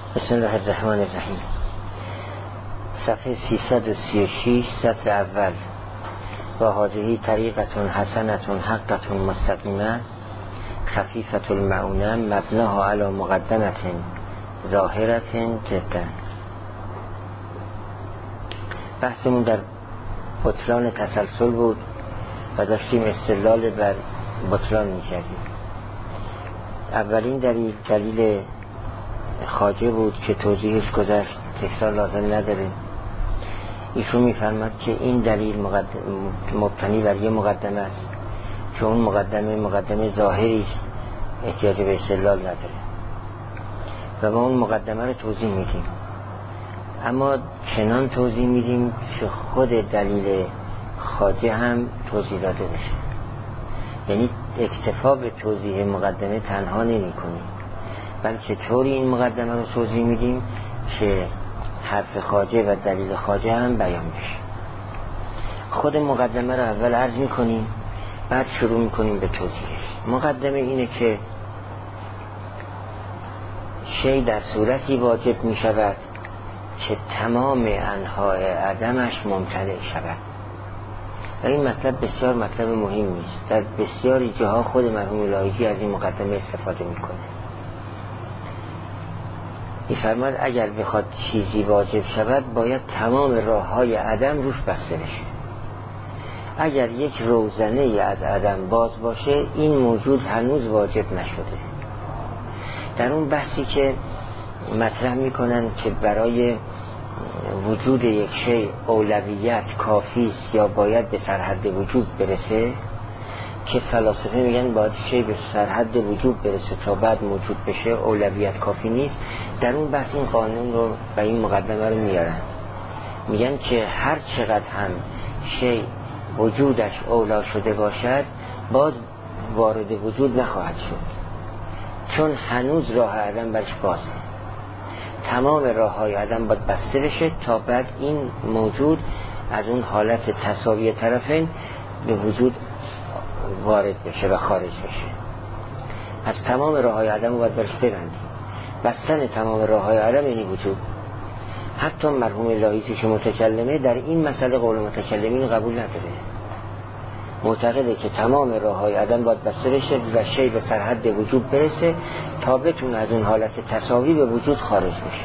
بسم الله الرحمن الرحیم. صفحه 336 سطر اول. و هذه طریقة حسنة حقة مستقیمة خفیفة المعونه مبناها علی مقدمة ظاهرة جدا. بحثمون در بطلان تسلسل بود و داشتیم استدلال بر بطلان می‌کردیم. اولین دلیل خواجه بود که توضیحش گذشت، تکرار لازم نداره. ایشون میفرماد که این دلیل مبتنی بر یه مقدمه است که اون مقدمه ظاهری است، احتیاج به استدلال نداره و ما اون مقدمه رو توضیح میدیم، اما چنان توضیح میدیم که خود دلیل خواجه هم توضیح داده بشه. یعنی اکتفا به توضیح مقدمه تنها نمی کنیم، بلکه طوری این مقدمه رو توضیح میدیم که حرف خواجه و دلیل خواجه هم بیان بشه. خود مقدمه رو اول عرض میکنیم، بعد شروع میکنیم به توضیحش. مقدمه اینه که شی در صورتی واجب میشود که تمام انواع عدمش ممتنع شود. و این مطلب بسیار مطلب مهمی است. در بسیاری جاها خود مرحوم لاهیجی از این مقدمه استفاده میکنه. می‌فرماد اگر بخواد چیزی واجب شود باید تمام راه‌های عدم روش بسته بشه. اگر یک روزنه از عدم باز باشه این موجود هنوز واجب نشده. در اون بحثی که مطرح میکنن که برای وجود یک شی اولویت کافی است یا باید به سرحد وجوب برسه، که فلاسفه میگن باید شی به سرحد وجوب برسه تا بعد موجود بشه، اولویت کافی نیست. در اون بحث این قانون رو و این مقدمه رو میارن، میگن که هر چقدر هم شی وجودش اولا شده باشد باز وارد وجود نخواهد شد، چون هنوز راه عدم برش بازه. تمام راه های عدم باید بسته بشه تا بعد این موجود از اون حالت تساوی طرفین به وجود وارد بشه و خارج بشه. از تمام راه های عدم باید برش ببندیم. بستن تمام راه های عدم یعنی وجود. حتی مرحوم لاهیجی که متکلمه در این مسئله قول متکلمین قبول نداره. معتقده که تمام راه های عدم باید بسته بشه و شی به سرحد وجود برسه تا بتونه از اون حالت تساوی به وجود خارج بشه.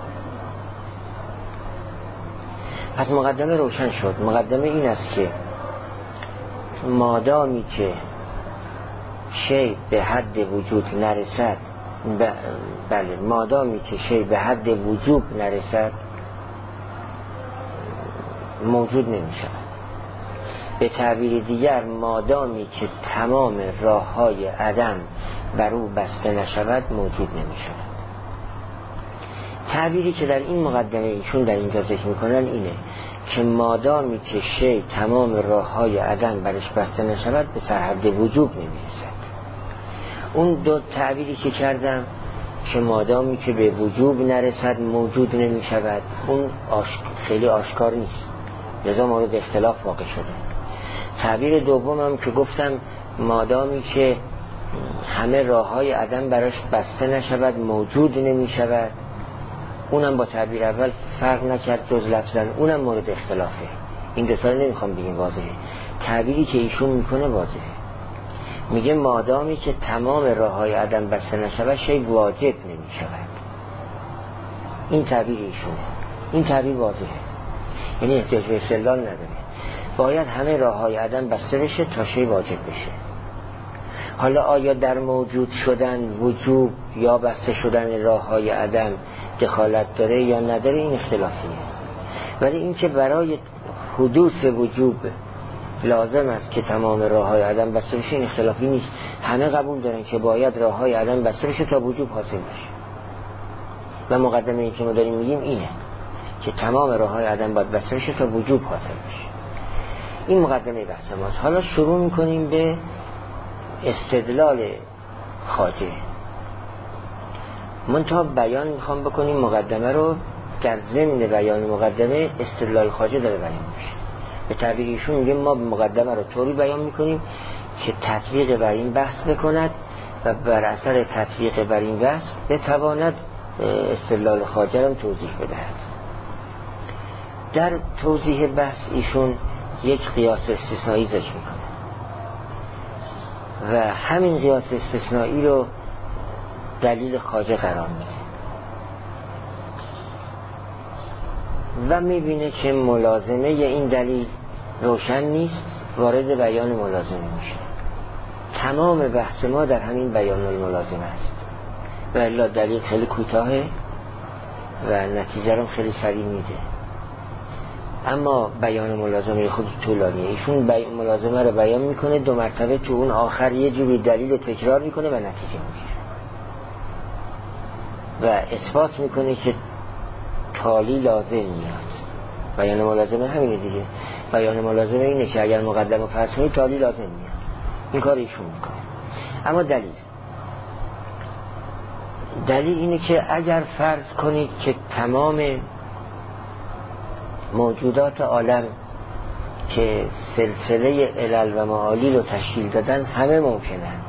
پس مقدمه روشن شد. مقدمه این است که مادامی که شی به حد وجود نرسد، بله مادامی که شی به حد وجوب نرسد موجود نمی شود. به تعبیر دیگر مادامی که تمام راه های عدم بر او بسته نشود موجود نمی شود. تعبیری که در این مقدمه ایشون در اینجا ذکر میکنن اینه که مادامی که شی تمام راه های عدم برش بسته نشود به سرحد وجوب نمی رسد. اون دو تعبیری که کردم که مادامی که به وجوب نرسد موجود نمی شود، اون خیلی آشکار نیست، لذا مورد اختلاف واقع شده. تعبیر دومم که گفتم مادامی که همه راه های عدم براش بسته نشود موجود نمی شود، اونم با تعبیر اول فرق نکرد جز لفظاً، اونم مورد اختلافه. این دو تا رو نمیخوام بگیم واضحه. تعبیری که ایشون میکنه واضحه. میگه مادامی که تمام راه های عدم بسته نشود شی واجب نمی شود. این تعبیر ایشونه. این تعبیر واضحه، یعنی احتیاج به استدلال نداره. باید همه راه های عدم بسته بشه تا شی واجب بشه. حالا آیا در موجود شدن وجوب یا بسته شدن راه های عدم دخالت داره یا نداره این اختلافیه. ولی این که برای حدوث وجوب لازم است که تمام راه های عدم بسته بشه این اختلافی نیست. همه قبول دارن که باید راه های عدم بسته بشه تا وجوب حاصل بشه. و مقدمه این که ما داریم میگیم اینه که تمام راه های عدم باید بسته بشه تا وجوب حاصل بشه. این مقدمه بحث ماست. حالا شروع میکنیم به استدلال خواجه. منتها بیان میخوام بکنیم مقدمه رو، در ضمن بیان مقدمه استدلال خواجه داره بیان میشه. به تعبیر ایشون میگه ما مقدمه رو طوری بیان میکنیم که تطبیق بر این بحث بکند و بر اثر تطبیق بر این بحث بتواند استدلال خواجه هم توضیح بدهد. در توضیح بحث ایشون یک قیاس استثنایی ذکر میکنه و همین قیاس استثنایی رو دلیل خواجه قرار میده و میبینه که ملازمه این دلیل روشن نیست، وارد بیان ملازمه میشه. تمام بحث ما در همین بیان الملازمه است و الا دلیل خیلی کوتاهه و نتیجه رو خیلی سریع میده. اما بیان ملازمه خود طولانیه. ایشون ملازمه رو بیان میکنه، 2 مرتبه تو اون آخر یه جوری دلیل رو تکرار میکنه و نتیجه میگیره و اثبات میکنه که تالی لازم میاد. بیان ملازمه همینه دیگه. بیان ملازمه اینه که اگر مقدم و فرض کنی تالی لازم میاد. این کار ایشون میکنه. اما دلیل اینه که اگر فرض کنید که تمام موجودات عالم که سلسله علل و معالیل رو تشکیل دادن همه ممکنند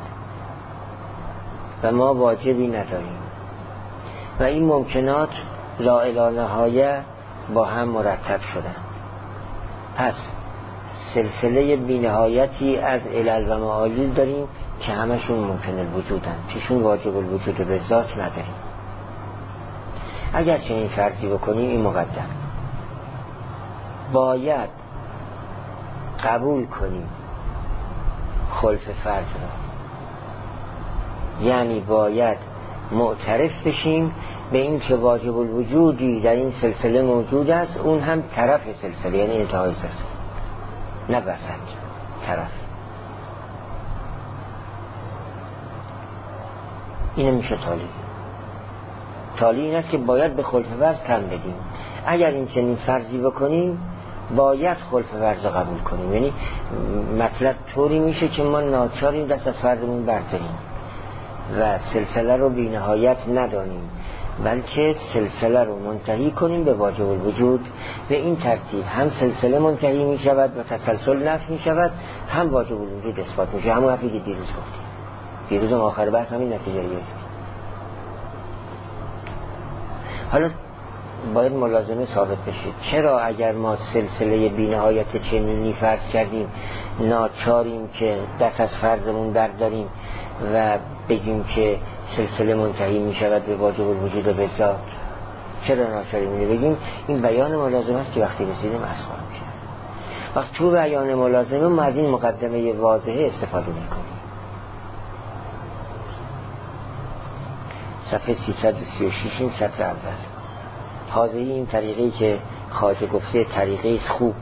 و ما واجبی نداریم و این ممکنات لا الی نهایه با هم مرتب شدن، پس سلسله بی‌نهایتی از علل و معالیل داریم که همشون ممکن الوجودن، چشون واجب الوجود به ذات نداریم. اگر چنین فرضی بکنیم این مقدم باید قبول کنیم خلف فرض را، یعنی باید معترف بشیم به این که واجب الوجودی در این سلسله موجود است، اون هم طرف سلسله یعنی انتهای سلسله، نه وسط، طرف. اینه میشه تالی این است که باید به خلف فرض تن بدیم. اگر این چنین فرضی بکنیم باید خلف فرض قبول کنیم، یعنی مطلب طوری میشه که ما ناچاریم دست از فرضمون برداریم و سلسله رو بی نهایت ندانیم، بلکه سلسله رو منتهی کنیم به واجب الوجود. به این ترتیب هم سلسله منتهی می شود و تسلسل نفی می شود، هم واجب الوجود اثبات می شود. همون حرفی که دیروز گفتیم، دیروز هم آخر بحث همین نتیجه گرفتیم. حالا باید ملازمه ثابت بشه. چرا اگر ما سلسله بی‌نهایت چنینی فرض کردیم ناچاریم که دست از فرضمون برداریم و بگیم که سلسله منتهی می شود به واجب الوجود و به ذات؟ چرا ناچاریم اینو بگیم؟ این بیان ملازمه است که وقتی رسیدیم از خواهم میشه. وقت تو بیان ملازمه ما از این مقدمه واضحه استفاده میکنیم. صفحه 336 این سطر اول. حاضر این طریقی که خواجه گفته طریقه خوب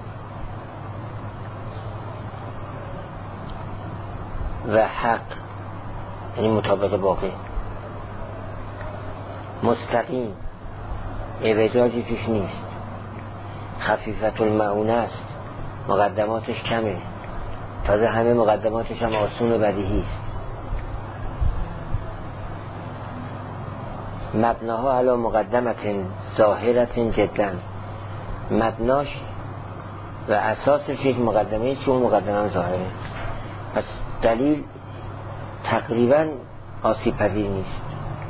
و حق، یعنی مطابق واقع، مستقیم، اعوجاجی توش نیست، خفیفت المعونه است، مقدماتش کمه، تازه همه مقدماتش هم آسون و بدیهی است. مبناها علی مقدمت ظاهرت جدا، مبناش و اساسش یک مقدمه است که اون مقدمه ظاهره. پس دلیل تقریبا آسیب پذیر نیست.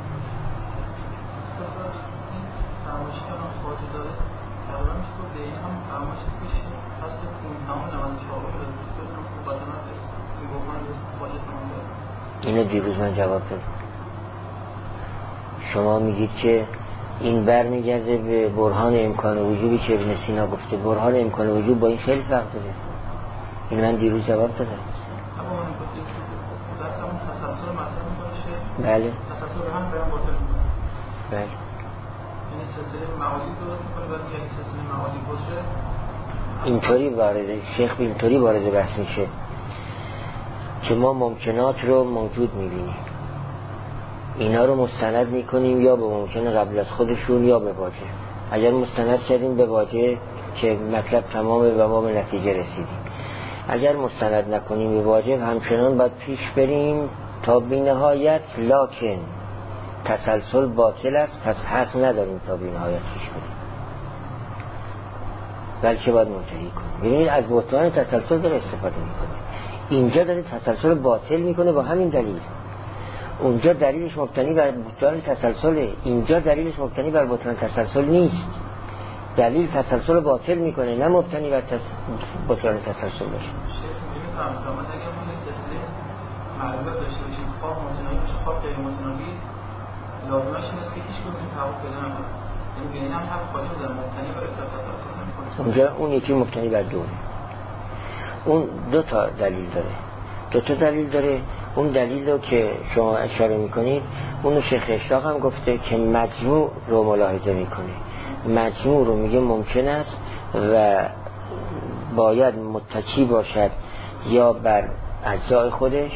اینو دیروز من جواب دادم. شما میگید که این برمیگرده به برهان امکان وجوبی که ابن سینا گفته. برهان امکان وجوب با این خیلی فرق داره. این من دیروز جواب دادم. بله بله. اینطوری وارد شیخ اینطوری وارد بحث میشه که ما ممکنات رو موجود میبینیم، اینا رو مستند میکنیم یا به ممکن قبل از خودشون یا به واجه. اگر مستند کردیم به واجه که مطلب تمامه و ما به نتیجه رسیدیم، اگر مستند نکنیم به واجه همچنان باید پیش بریم تا بی نهایت، لکن تسلسل باطل است، پس حق نداریم تا بی نهایت پیش بریم، بلکه باید منتهی کنیم. ببینید از بطلان تسلسل داره استفاده میکنه. اینجا داره تسلسل باطل میکنه با همین دلیل. اونجا دلیلش مبتنی بر بطلان تسلسله، اینجا دلیلش مبتنی بر بطلان تسلسل نیست. دلیل تسلسل باطل میکنه، نه مبتنی بر بطلان تسلسل باشه. معلومات داشته باشیم خواب متناهی باشه، خواب غیر متناهی لازمش نیست که هیچ کدوم تعارض پیدا نکنه. یعنی هم خواهیم داره مبتنی بر ارتباط اساس نمی‌کنه. اونجا اون یکی مبتنی بر دوره. اون دو تا دلیل داره. اون دلیل رو که شما اشاره میکنید اونو شیخ اشراق هم گفته که مجموع رو ملاحظه میکنه. مجموع رو میگه ممکن است و باید متکی باشد یا بر اجزای خودش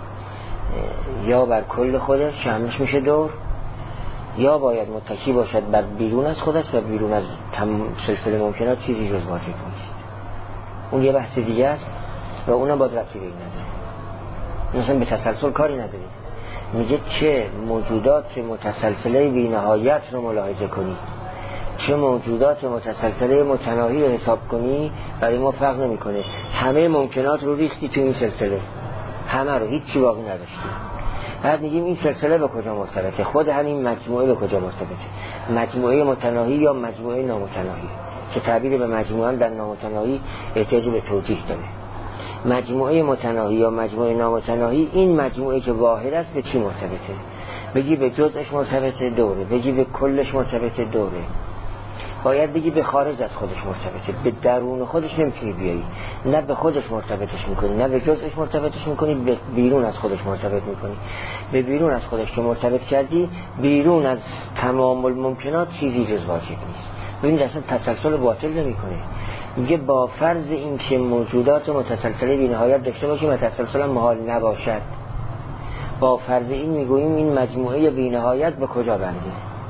یا بر کل خودش که همش میشه دور، یا باید متکی باشد بر بیرون از خودش و بیرون از سلسله ممکنات چیزی جز واجب نیست. اون یه بحث دیگه است و اونا باید رفتی بگی نداره، مثلا به تسلسل کاری نداره. میگه چه موجودات متسلسله بی نهایت رو ملاحظه کنی، چه موجودات متسلسله متناهی رو حساب کنی، برای ما فرق نمیکنه. همه ممکنات رو ریختی تو این سلسله، همه رو، هیچ چی باقی نداشتی. بعد میگیم این سلسله به کجا مرتبطه؟ خود همین مجموعه به کجا مرتبطه؟ مجموعه متناهی یا مجموعه نامتناهی؟ که تعبیر به مجموعه در نامتناهی احتیاج به توضیح داره. مجموعه متناهی یا مجموعه نامتناهی، این مجموعه که واحد است به چی مرتبطه؟ بگی به جزءش مرتبطه دوره، بگی به کلش مرتبطه دوره، باید بگی به خارج از خودش مرتبطه، به درون خودش نمیتونی بیایی، نه به خودش مرتبطش میکنی، نه به جزءش مرتبطش میکنی، به بیرون از خودش مرتبط میکنی. به بیرون از خودش که مرتبط کردی، بیرون از تمام الممکنات چیزی جز واجب نیست. ببینید اصلا تسلسل باطل نمیکنه. میگه با فرض این که موجودات متسلسله بی نهایت داشته باشیم و تسلسل محال نباشد، با فرض این میگوییم این مجموعه بی نهایت به کجا بنده؟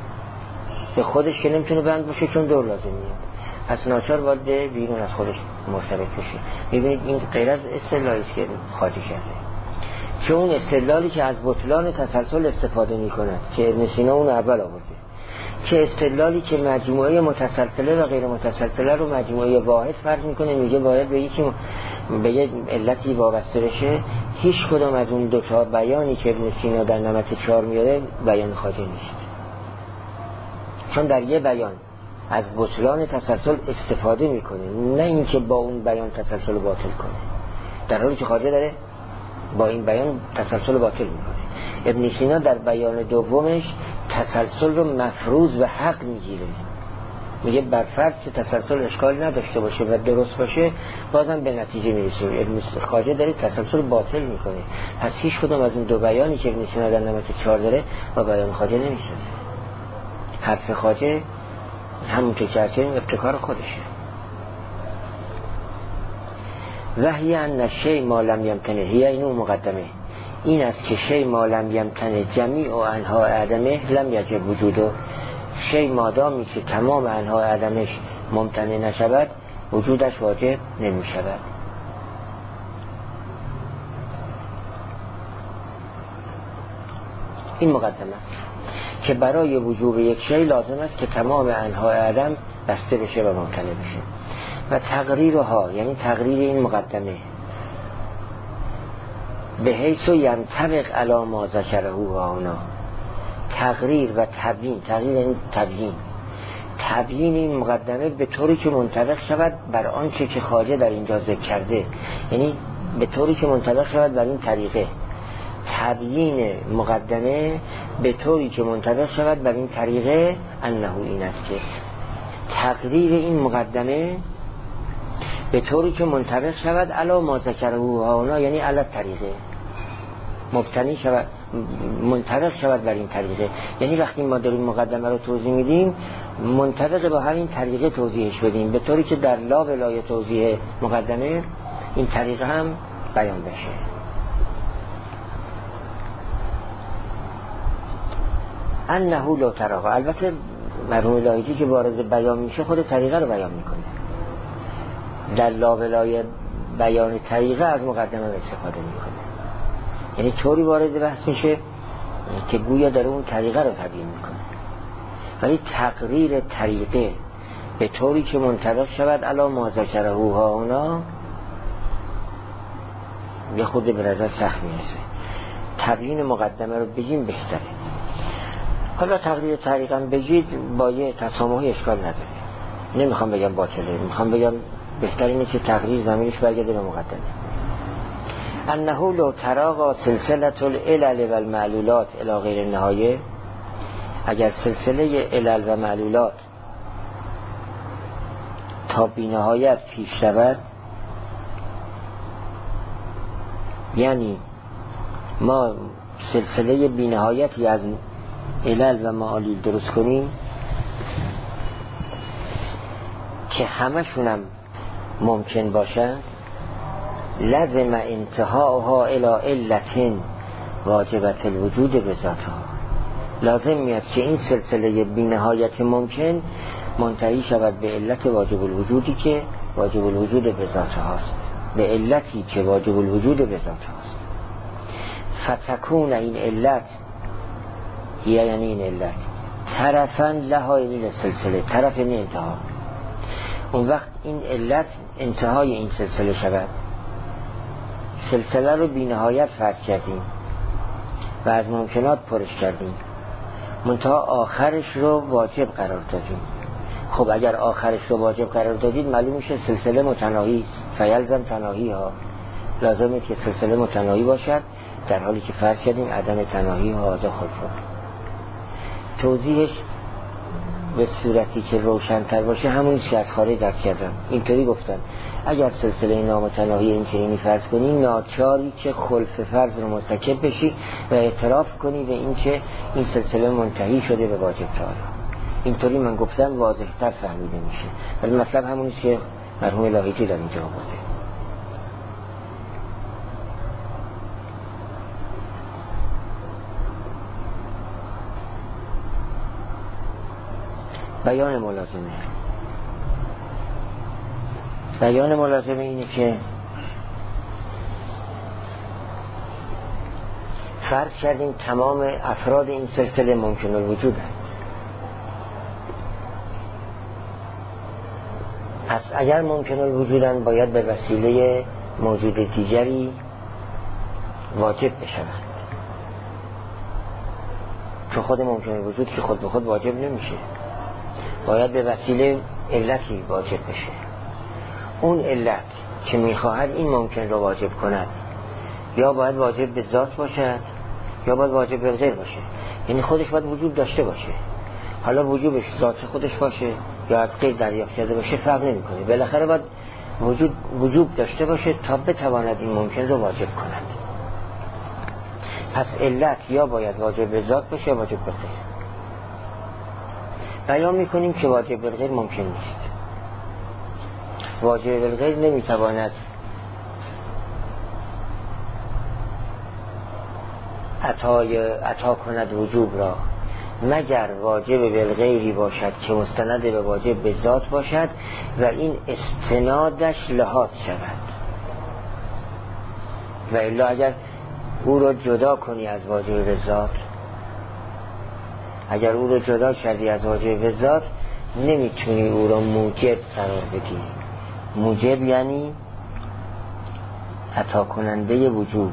به خودش که نمیتونه بند باشه چون دور لازم میاد، پس ناچار باید بیرون از خودش مرتبط بشه. میبینید این غیر از استدلالی است که خاطی کرده، چه اون استدلالی که از بطلان تسلسل استفاده میکند که ابن سینا اون اول آورده، که استدلالی که مجموعه متسلسله و غیر متسلسله رو مجموعه واحد فرض میکنه، میگه باید به یکی به یه علتی وابسته بشه. هیچ کدام از اون دوتا بیانی که ابن سینا در نمط 4 میاره بیان خواجه نیست، چون در یه بیان از بطلان تسلسل استفاده میکنه، نه اینکه با اون بیان تسلسل باطل کنه، در حالی که خواجه داره با این بیان تسلسل باطل میکنه. ابن سینا در بیان دومش تسلسل رو مفروض و حق میگیره، میگه بر فرض که تسلسل اشکال نداشته باشه و درست باشه بازم به نتیجه میرسیم. ابن خواجه داره تسلسل باطل میکنه، پس هیچ کدوم از اون دو بیانی که ابن سینا در نمط 4 داره با بیان خواجه نمیسازه. حرف خواجه همون که چرچه ابتکار خودشه. وحی ان شی ما لم یمتنه، هی اینو مقدمه، این است که شی ما لم یمتنه جمیع و انها عدمه لم یجب وجوده. شی مادامی که تمام انها عدمش ممتنع نشود وجودش واجب نمی شود. این مقدمه است که برای وجوب یک شی لازم است که تمام انها عدم بسته بشه و ممتنع بشه. و تقریرها، یعنی تقریر این مقدمه، به حیث ینطبق علی ما ذکره هانا، تقریر و تبیین، تقریر یعنی تبیین این مقدمه به طوری که منطبق شود بر آنچه که خواجه در اینجا ذکر کرده، یعنی به طوری که منطبق شود بر این طریقه. تبیین مقدمه به طوری که منطبق شود بر این طریقه انه این است که تقریر این مقدمه به طوری که منطبق شود علی ما ذکره هانا، یعنی علی طریقه مبتنی شود، منطبق شود بر این طریقه. یعنی وقتی ما داریم مقدمه رو توضیح میدیم منطبق با همین طریقه توضیحش بدیم، به طوری که در لا ولای توضیح مقدمه این طریقه هم بیان بشه. انه لا تراها، البته مرحوم لایجی که وارد بیان میشه خود طریقه رو بیان میکنه، در لا ولای بیان طریقه از مقدمه استفاده میکنه، یعنی طوری وارد بحث میشه که گویا داره اون طریقه رو تبیین میکنه. ولی تقریر طریقه به طوری که منطبق شود علی ما ذکره هانا یه خود به نظر سخت میرسه. تبیین مقدمه رو بگیم بهتره. حالا تقریر طریقا بگید با یه تسامحی اشکال نداره، نمیخوام بگم باطله، میخوام بگم بهتر اینه که تقریر زمینش برگرده به مقدمه. انه لو تراغا سلسله العلل و المعلولات الی غیر النهایه، اگر سلسله علل و معلولات تا بی نهایت پیش شود، یعنی ما سلسله بی نهایتی از علل و معالول درست کنیم که همشونم ممکن باشن، لازم انتهاها الى علت واجبت الوجود بذاتها، لازم میاد که این سلسله بی نهایت ممکن منتهی شود به علت واجب الوجودی که واجب الوجود بذاتها هاست، به علتی که واجب الوجود بذاتها هاست. فتکون این علت یعنی این علت طرفاً لها این سلسله، طرف این انتها، اون وقت این علت انتهای این سلسله شود. سلسله رو بی نهایت فرض کردیم و از ممکنات پرش کردیم، منتها آخرش رو واجب قرار دادیم. خب اگر آخرش رو واجب قرار دادید معلوم میشه سلسله متناهی است، فیلزم تناهی ها، لازمه که سلسله متناهی باشد، در حالی که فرض کردیم عدم تناهی ها داخل شد. توضیحش به صورتی که روشن‌تر باشه همونی که از خارج درک کردم. اینطوری گفتن اگر سلسله نامتناهی این چنینی فرض کنی، ناچاری که خلف فرض رو مرتکب بشی و اعتراف کنی به این که این سلسله منتهی شده به واجب تعالی. اینطوری من گفتم واضح‌تر فهمیده میشه، ولی مطلب همونی که مرحوم لاهیجی در اینجا آورده. بیان ملازمه. بیان ملازمه اینه که فرض کردیم تمام افراد این سلسله ممکن الوجود هست. پس اگر ممکن الوجودن باید به وسیله موجود دیگری واجب بشوند، چون خود ممکن الوجود که خود به خود واجب نمیشه، باید به وسیله علتی واجب بشه. اون علت که میخواهد این ممکن رو واجب کند یا باید واجب به ذات باشد یا باید واجب به غیر باشه، یعنی خودش باید وجود داشته باشه. حالا وجوبش ذات خودش باشه یا از غیر دریافت کرده باشه فرق نمیکنه، بالاخره باید وجود داشته باشه تا بتواند این ممکن رو واجب کند. پس علت یا باید واجب به ذات باشه یا واجب به غیر. بیان میکنیم که واجب بالغیر ممکن نیست. واجب بالغیر نمیتواند عطا کند وجوب را مگر واجب بالغیری باشد که مستند به واجب به ذات باشد و این استنادش لحاظ شود. و الا اگر او را جدا کنی از واجب به ذات، اگر او رو جدا کردی از واجب به ذات، نمیتونی او رو موجب قرار بدی. موجب یعنی عطا کننده وجوب.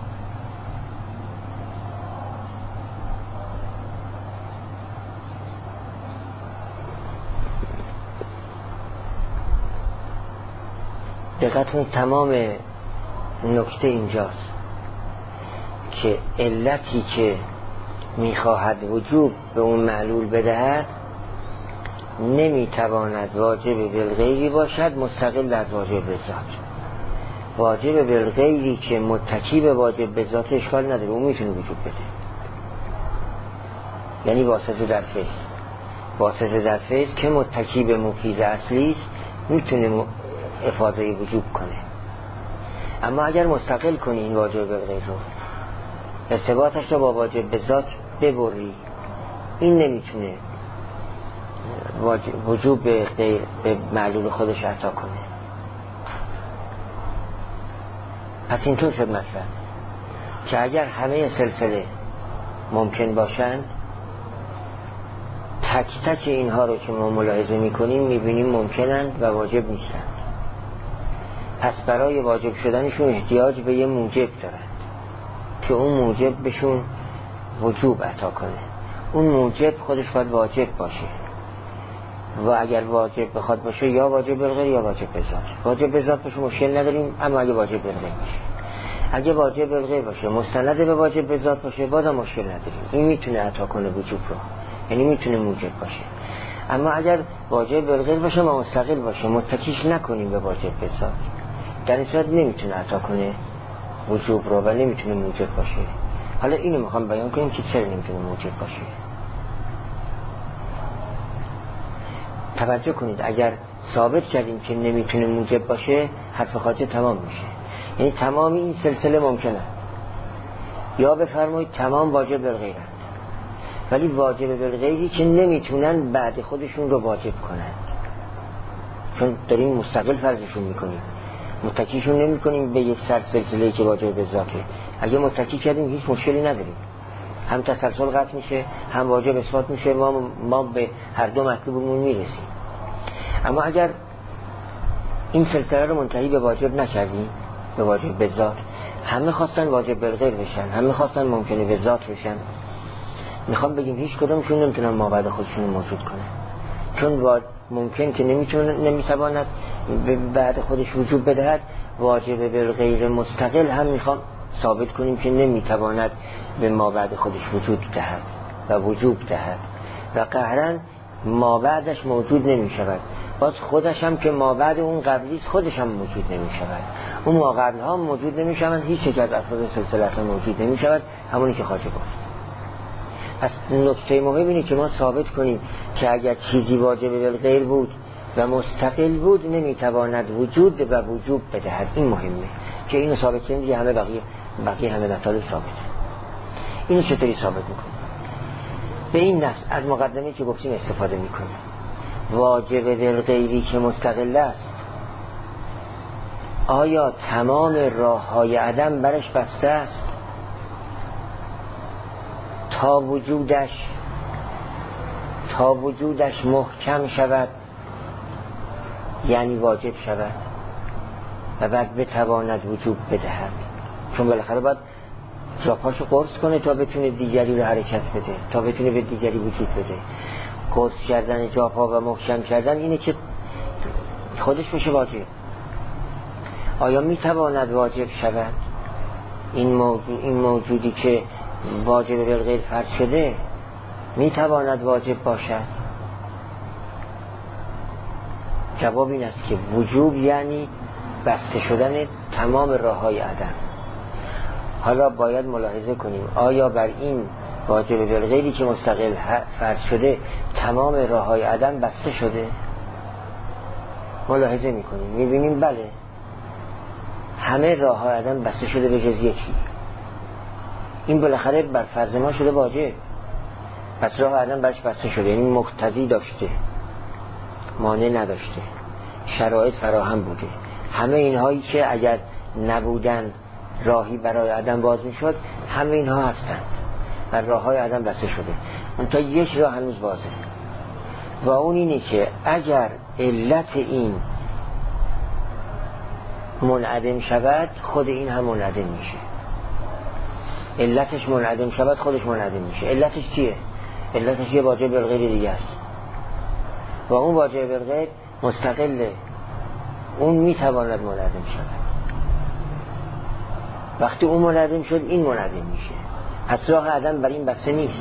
دقیقتون تمام نکته اینجاست که علتی که میخواهد وجوب به اون معلول بدهد نمیتواند واجب بالغیری باشد مستقل از واجب به ذات. واجب بالغیری که متکی به واجب به ذات اشکال نداره، اون میتونه وجوب بده، یعنی واسطه در فیض. واسطه در فیض که متکی به مفیض اصلی است میتونه افاضه وجوب کنه. اما اگر مستقل کنی این واجب بالغیر رو، ارتباطش رو با واجب به ذات ببری، این نمیتونه وجوب به غیر به معلول خودش عطا کنه. پس اینطور شد مثلا که اگر همه سلسله ممکن باشند، تک تک اینها رو که ما ملاحظه میکنیم میبینیم ممکنند و واجب نیستند. پس برای واجب شدنشون احتیاج به یه موجب دارند. که اون موجب بهشون وجوب عطا کنه. اون موجب خودش باید واجب باشه و اگر واجب بخواد باشه یا واجب بالغیر یا واجب بذات. واجب بذات باشه مشکل نداریم، اما اگه واجب بالغیر باشه، اگه واجب بالغیر باشه مستند به واجب بذات باشه بازم مشکل نداریم. این میتونه عطا کنه وجوب رو، یعنی میتونه موجب باشه. اما اگر واجب بالغیر باشه ما مستقل باشه، متکیش نکنیم به واجب بذات، در این صورت نمیتونه عطا کنه وجوب رو و نمیتونه موجب باشه. حالا اینو میخوام بیان کنیم که چرا نمیتونه موجب باشه. توجه کنید، اگر ثابت کردیم که نمیتونه موجب باشه حرف خاطر تمام میشه، یعنی تمام این سلسله ممکنه. یا بفرمایید تمام واجب بالغیرند، ولی واجب بالغیری که نمیتونن بعد خودشون رو واجب کنند، چون داریم مستقل فرضشون میکنیم، متکیشون نمی کنیم به یک سلسله‌ای که واجب به ذاته. اگه متکی کردیم هیچ مشکلی نداریم، هم تسلسل قطع میشه هم واجب اثبات میشه، ما به هر دو مطلوبمون میرسیم. اما اگر این سلسله رو منتهی به واجب نکردیم، به واجب به ذات، همه خواستن واجب بالغیر بشن، همه خواستن ممکنه به ذات بشن، میخوام بگیم هیچ کدومشون نمیتونن ما بعد خودشون موجود کنه، چون ممکن که نمیتواند بعد خودش وجود بدهد، واجب بالغیر مستقل هم میخوام ثابت کنیم که نمیتواند به ما بعد خودش وجود دهد و وجود دهد و قهرن ما بعدش موجود نمیشود. باز خودش هم که ما بعد اون قبلیست خودش هم موجود نمیشود، اون ما قبل ها موجود نمیشوند، هیچ یک از افراد سلسله اصلا موجود نمیشود، همونی که خواجه گفت. پس نکته مهم اینه که ما ثابت کنیم که اگر چیزی واجب بالغیر بود و مستقل بود نمیتواند وجود و وجوب بدهد. این مهمه که اینو ثابت کنیم، دیگه همه بقیه همه مطالب ثابت. اینو چطوری ثابت میکنیم؟ به این نص از مقدمه که گفتیم استفاده میکنیم. واجب بالغیری که مستقل است، آیا تمام راههای عدم برش بسته است تا وجودش محکم شود، یعنی واجب شود و بعد بتواند وجود بدهد؟ چون بالاخره باید جاپاشو قرص کنه تا بتونه دیگری رو حرکت بده، تا بتونه به دیگری وجود بده. قرص کردن جاپا و محکم کردن اینه که خودش بشه واجب. آیا میتواند واجب شود این موجودی که واجب بالغیر فرض شده میتواند واجب باشد؟ جواب این است که وجوب یعنی بسته شدن تمام راههای عدم. حالا باید ملاحظه کنیم آیا بر این واجب بالغیری که مستقل فرض شده تمام راههای عدم بسته شده؟ ملاحظه میکنیم میبینیم بله، همه راههای عدم بسته شده به جز یکی. این بالاخره بر فرض ما شده واجب، پس راه عدم برش بسته شده، یعنی مقتضی داشته، مانع نداشته، شرایط فراهم بوده. همه اینهایی که اگر نبودن راهی برای عدم باز میشد، همه اینها هستند و راههای عدم بسته شده. اون تا یک راه هنوز بازه و اون اینه که اگر علت این منعدم شود خود این هم منعدم میشه. علتش منعدم شود خودش منعدم میشه. علتش چیه؟ علتش یه واجب بالغیر دیگه است و اون واجب بالغیر مستقله، اون میتواند منعدم شود. وقتی اون منعدم شد این منعدم میشه. پس راه عدم بر این بسته نیست،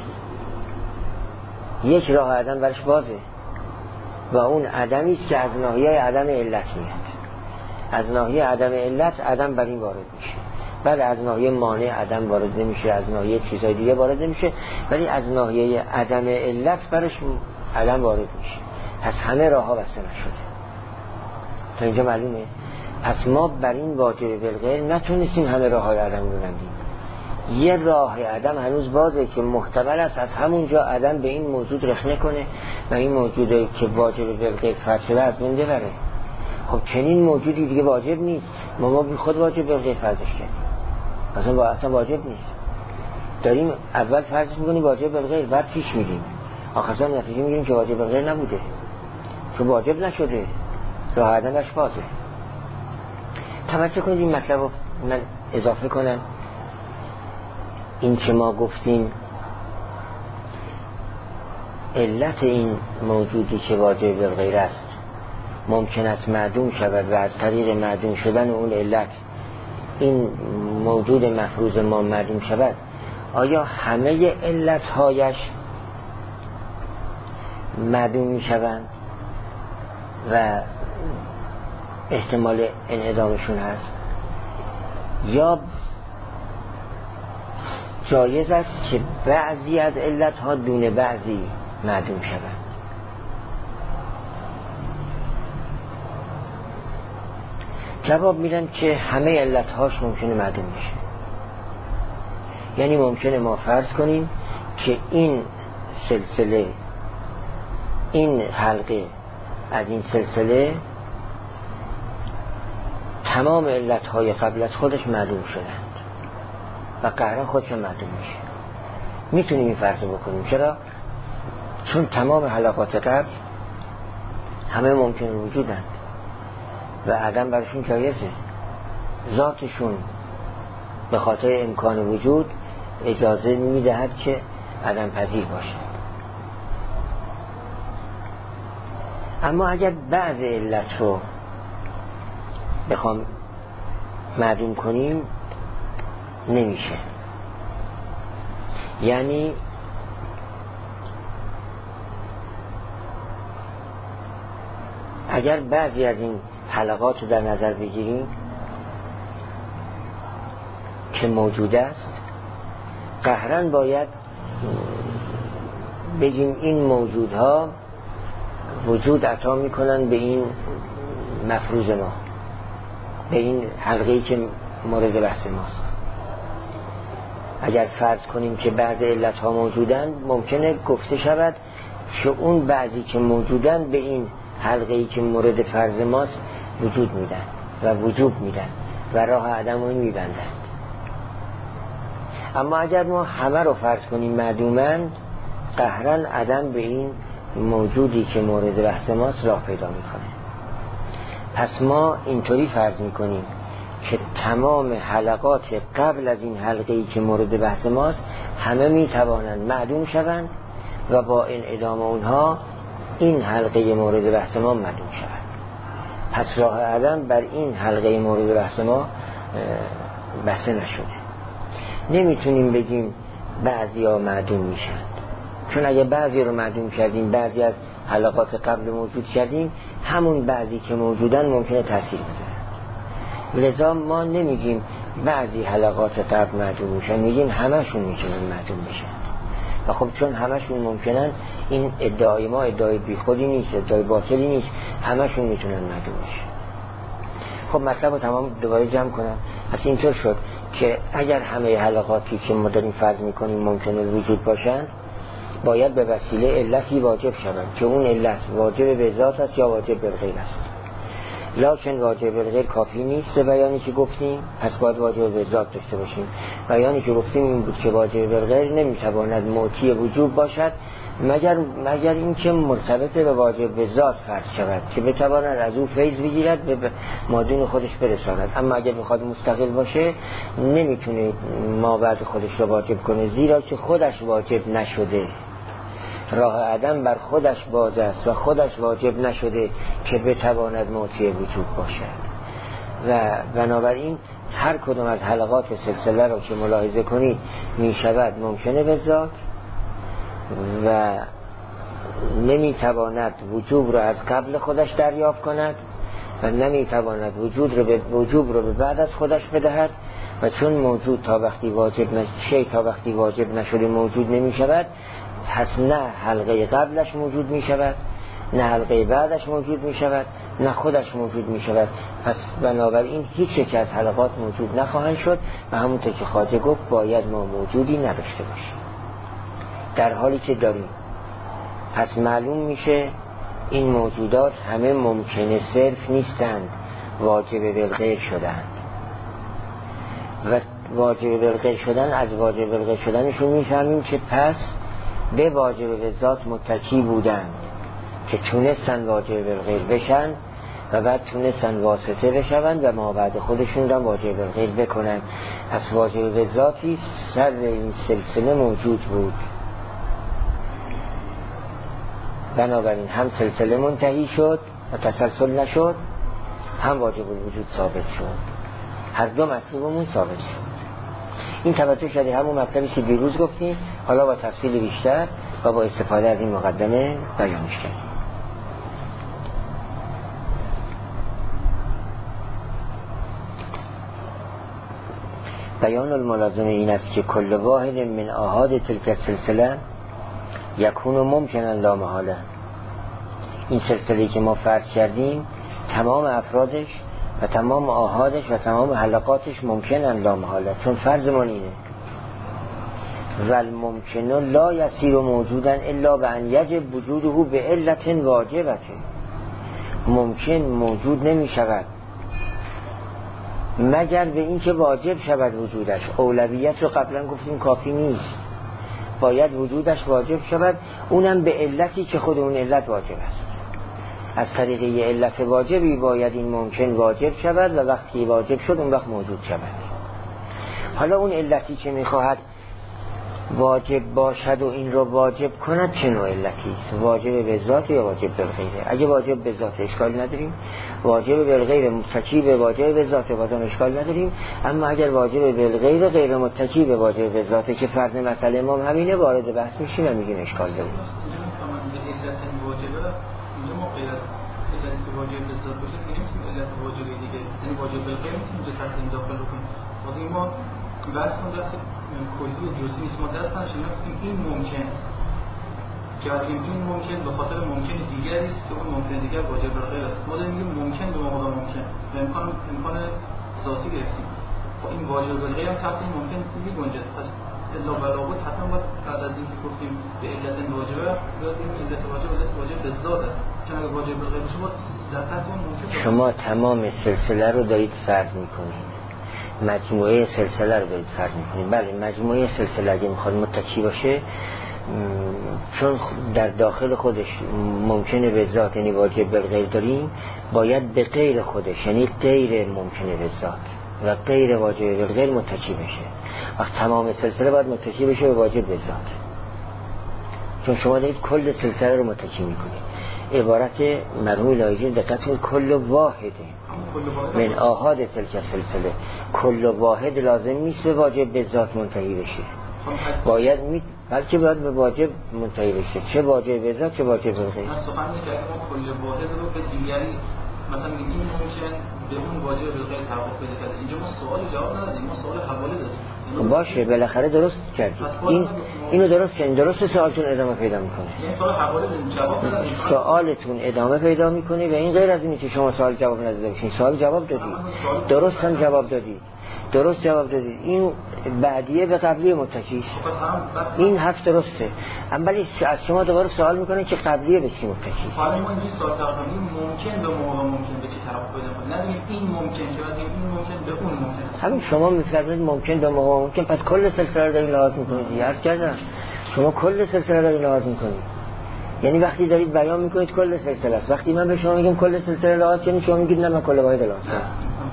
یک راه عدم برش بازه و اون عدمی است که از ناحیه عدم علت میاد. از ناحیه عدم علت عدم بر این وارد میشه، بعد از ناحیه مانع عدم وارد نمیشه، از ناحیه چیزای دیگه وارد نمیشه، ولی از ناحیه عدم علت برش عدم وارد میشه. پس همه راه ها بسته نشده. تا اینجا معلومه؟ پس ما بر این واجب بالغیر نتونستیم همه راه های عدم رو ببندیم. یه راه عدم هنوز بازه که محتمل است از همونجا عدم به این موجود رخنه کنه و این موجودی که واجب بالغیر فرض شده از بین ببره. خب چنین موجودی دیگه واجب نیست، ما بی خود واجب بالغیر فرضش کردیم، اصلا واجب نیست. داریم اول فرض میکنیم واجب بالغیر، بعد پیش میریم، آخرش نتیجه میگیریم که واجب بالغیر نبوده، چون واجب نشده، راه عدمش بازه. توجه کنید این مطلب رو من اضافه کنم. این که ما گفتیم علت این موجودی که واجب بالغیر است ممکن است معدوم شود و از طریق معدوم شدن اون علت این موجود مفروض ما معدوم شود، آیا همه علتهایش معدوم می شوند و احتمال انعدامشون هست، یا جایز است که بعضی از علتها دون بعضی معدوم شوند؟ جواب میدن که همه علتهاش ممکنه معدوم بشه. یعنی ممکنه ما فرض کنیم که این سلسله، این حلقه از این سلسله تمام علتهای قبل از خودش معدوم شدند و قهرن خودش معدوم میشه. میتونیم این فرض بکنیم. چرا؟ چون تمام حلقات قبل همه ممکن وجودند و عدم برشون جایزه. ذاتشون به خاطر امکان وجود اجازه میدهد که عدم پذیر باشه. اما اگر بعض علت رو بخوام معدوم کنیم نمیشه. یعنی اگر بعضی از این حلقات رو در نظر بگیریم که موجود است، قهرن باید بگیم این موجودها وجود عطا میکنن به این مفروض ما، به این حلقه‌ای که مورد بحث ماست. اگر فرض کنیم که بعض علتها موجودند، ممکنه گفته شود که اون بعضی که موجودند به این حلقه‌ای که مورد فرض ماست وجود میدن و وجود میدن و راه عدم رو میبندن. اما اگر ما همه رو فرض کنیم معدومند، قهرن عدم به این موجودی که مورد بحث ماست راه پیدا میکنه. پس ما اینطوری فرض میکنیم که تمام حلقات قبل از این حلقه‌ای که مورد بحث ماست همه میتوانند معدوم شوند و با انعدام اونها این حلقه مورد بحث ما معدوم شود. پس راه عدم بر این حلقه مورد بحث ما بسته نشده. نمیتونیم بگیم بعضی ها معدوم میشن، چون اگه بعضی رو معدوم کردیم، بعضی از حلقات قبل موجود کردیم، همون بعضی که موجودن ممکنه تاثیر بذارن. لذا ما نمیگیم بعضی حلقات قبل معدوم میشن، میگیم همشون میتونن معدوم بشن. و خب چون همشون ممکنن، این ادعای ما ادعای بی خودی نیست، ادعای باطلی نیست، همشون میتونن معدوم بشن. خب مطلب رو تمام دوباره جمع کنم. پس اینطور شد که اگر همه حلقاتی که ما داریم فرض میکنیم ممکنه وجود باشن، باید به وسیله علتی واجب شوند که اون علت واجب به ذات است یا واجب به غیر است. لکن واجب به غیر کافی نیست به بیانی که گفتیم، پس باید واجب به ذات داشته باشیم. بیانی که گفتیم این بود که واجب به غیر نمیتواند موتی وجوب باشد مگر اینکه مرتبط به واجب به ذات فرض شود که بتواند از او فیض بگیرد به مادون خودش برساند. اما اگر بخواد مستقل باشه نمیتونه ما بعد خودش رو واجب کنه، زیرا که خودش واجب نشده. راه عدم بر خودش باز است و خودش واجب نشده که بتواند موتی وجود باشد. و بنابراین هر کدوم از حلقات سلسله رو که ملاحظه کنید می شود ممکنه به ذات و نمیتواند وجوب رو از قبل خودش دریافت کند و نمیتواند وجوب رو به بعد از خودش بدهد. و چون موجود تا وقتی واجب نشده موجود نمی شود، پس نه حلقه قبلش موجود می شود، نه حلقه بعدش موجود می شود، نه خودش موجود می شود. پس بنابراین هیچ یک از حلقات موجود نخواهند شد و همونطور که خواجه گفت باید ما موجودی نداشته باشیم در حالی که داریم. پس معلوم میشه این موجودات همه ممکنه صرف نیستند، واجب بالغیر شدند و واجب بالغیر شدن از واجب بالغیر شدنشون میفهمیم که پس به واجب به ذات متکی بودند که تونستن واجب بالغیر بشن و بعد تونستن واسطه بشون و ما بعد خودشون را واجب الغیر بکنن. از واجب به ذاتی سر این سلسله موجود بود، بنابراین هم سلسله منتهی شد و تسلسل نشد، هم واجب الوجود ثابت شد، هر دو مطلوبمون ثابت شد. این توجه شده همون مطلبی که دیروز گفتیم، حالا با تفصیل بیشتر و با استفاده از این مقدمه بیانش کردیم. بیان الملازمه این است که کل واحد من آحاد تلک سلسله یکون ممکنن لا محاله. این سلسله‌ای که ما فرض کردیم تمام افرادش و تمام آحادش و تمام حلقاتش ممکنن لا محاله، چون فرضمون اینه والممکن لا یصیر موجودا الا بان یجب وجوده به علت واجبه. ممکن موجود نمی شود مگر به این که واجب شود وجودش. اولویت رو قبلا گفتیم کافی نیست، باید وجودش واجب شود، اونم به علتی که خود اون علت واجب است. از طریق یه علت واجبی باید این ممکن واجب شود و وقتی واجب شد اون وقت موجود شود. حالا اون علتی که میخواهد واجب باشد و این رو واجب کند چه نوع علتی است؟ واجب به ذات یا واجب به غیره؟ اگه واجب به ذات اشکال نداریم، واجب به غیره متکی به واجب به ذات بازم اشکال نداریم. اما اگر واجب به غیره غیر متکی به واجب به ذاته که فرض مسئله امام همینه، وارد بحث میشیم و میگیم اشکال داریم. کلی و جزئی نیست. ما درست نشیم این ممکن که این ممکن به خاطر ممکن دیگری است که اون ممکن دیگر واجب الغیر است. ما داریم میگیم ممکن به مقابل ممکن و امکان ذاتی گرفتیم. خب این واجب الغیر هم تحت این ممکن میگنجه. پس الا بلاغت حتما باید بعد از اینکه گفتیم به علت واجبه بیادیم علت واجب به ذات است، چون اگر واجب الغیر باشه باید در تحت اون ممکن. شما تمام سلسله رو دارید فرض میکنید، مجموعه سلسله رو دارید فرض میکنید. بله مجموعه سلسله اگه میخواد متکی باشه، چون در داخل خودش ممکنه به ذات یعنی واجب بالغیر داریم، باید به غیر خودش یعنی غیر ممکنه به ذات و غیر واجب بالغیر متکی بشه. وقت تمام سلسله باید متکی بشه به واجب به ذات، چون شما دارید کل سلسله رو متکی میکنید. عبارت مرحوم لایجی دقت کل واحده من آحاد تلک سلسله، کل واحد لازم نیست به واجب به ذات منتهی بشه، باید بلکه باید به واجب منتهی بشه، چه واجب به ذات چه واجب به غیر. من سخن می‌کردم کل واحد رو به دیگری مثلا میگیم ممکن به اون واجب به غیر تحقق پیدا کرده. اینجا ما سوال جواب ندادیم، ما سوال حواله دادیم. باشه بالاخره درست کردید، اینو درست کردید، درست سوالتون ادامه پیدا میکنه. این سوال حواله دادیم جواب ندادیم، سوالتون ادامه پیدا میکنه و این غیر از اینه که شما سوال جواب نداده باشین. سوال جواب دادید، درست هم جواب دادید، درست جواب دادید. این بعدیه به قبلی متکی است، این حرف درسته. اما از شما دوباره سوال میکنه که قبلیه به چی متکی است. حالا ما این سوال تقریبا ممکن به موقع ممکن به چی طرف پیدا کنه، ندونیم این ممکن که بعد این ممکن به اون ممکن. همین شما میفرمایید ممکن به موقع ممکن، پس کل سلسله رو دارید لحاظ میکنید. عرض کردم شما کل سلسله رو دارید لحاظ میکنید، یعنی وقتی دارید بیان میکنید کل سلسله است. وقتی من به شما میگم کل سلسله لحاظ کنید، شما میگید نه من کل واحد لحاظ کنم.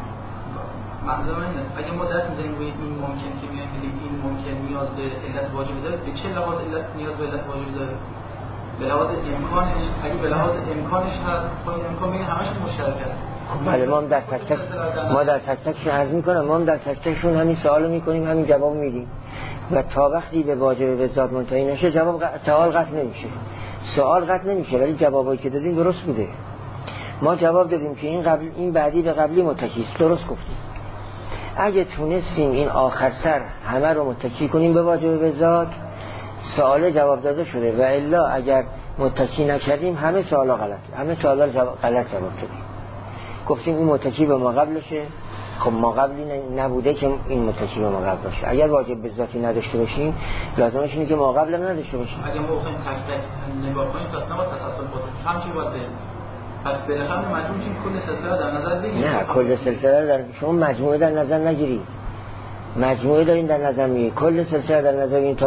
منظور من اینه اگه ما دست می‌زنیم روی این ممکن که میگیم این ممکن نیاز به علت واجب داره، به چه لحاظ علت نیاز به علت واجب داره؟ به لحاظ امکان. اگه به لحاظ امکانش هست، خب این امکان بین همش مشترک است. بله ما هم در تک تکشون عرض میکنم، ما هم در تک تکشون همین سوالو میکنیم، همین جواب میدیم و تا وقتی به واجب به ذات منتهی نشه سوال قطع نمیشه. سوال قطع نمیشه ولی جوابایی که دادیم درست بوده. ما جواب دادیم که این بعدی به قبلی متکی است، درست گفتیم. اگه تونستیم این آخر سر همه رو متکی کنیم به واجب به ذات، سوال جواب داده شده. و الا اگر متکی نکردیم همه سوالا غلط، همه سوالا غلط جواب دادیم. گفتیم این متکی به ما قبلشه، خب ما قبلی نبوده که این متکی به ما قبل باشه. اگر واجب به ذاتی نداشته باشیم لازمش اینه که ما قبل نداشته باشیم. اگه ما بخوایم تک تک نگاه کنیم پس نباید تسلسل باشه، همچی باید پس بالاخره مجموع این کل سلسله در نظر بگیرید. نه کل سلسله در شما مجموعه در نظر نگیرید، مجموعه دارین در نظر میگیرید، کل سلسله در نظر بگیرید تا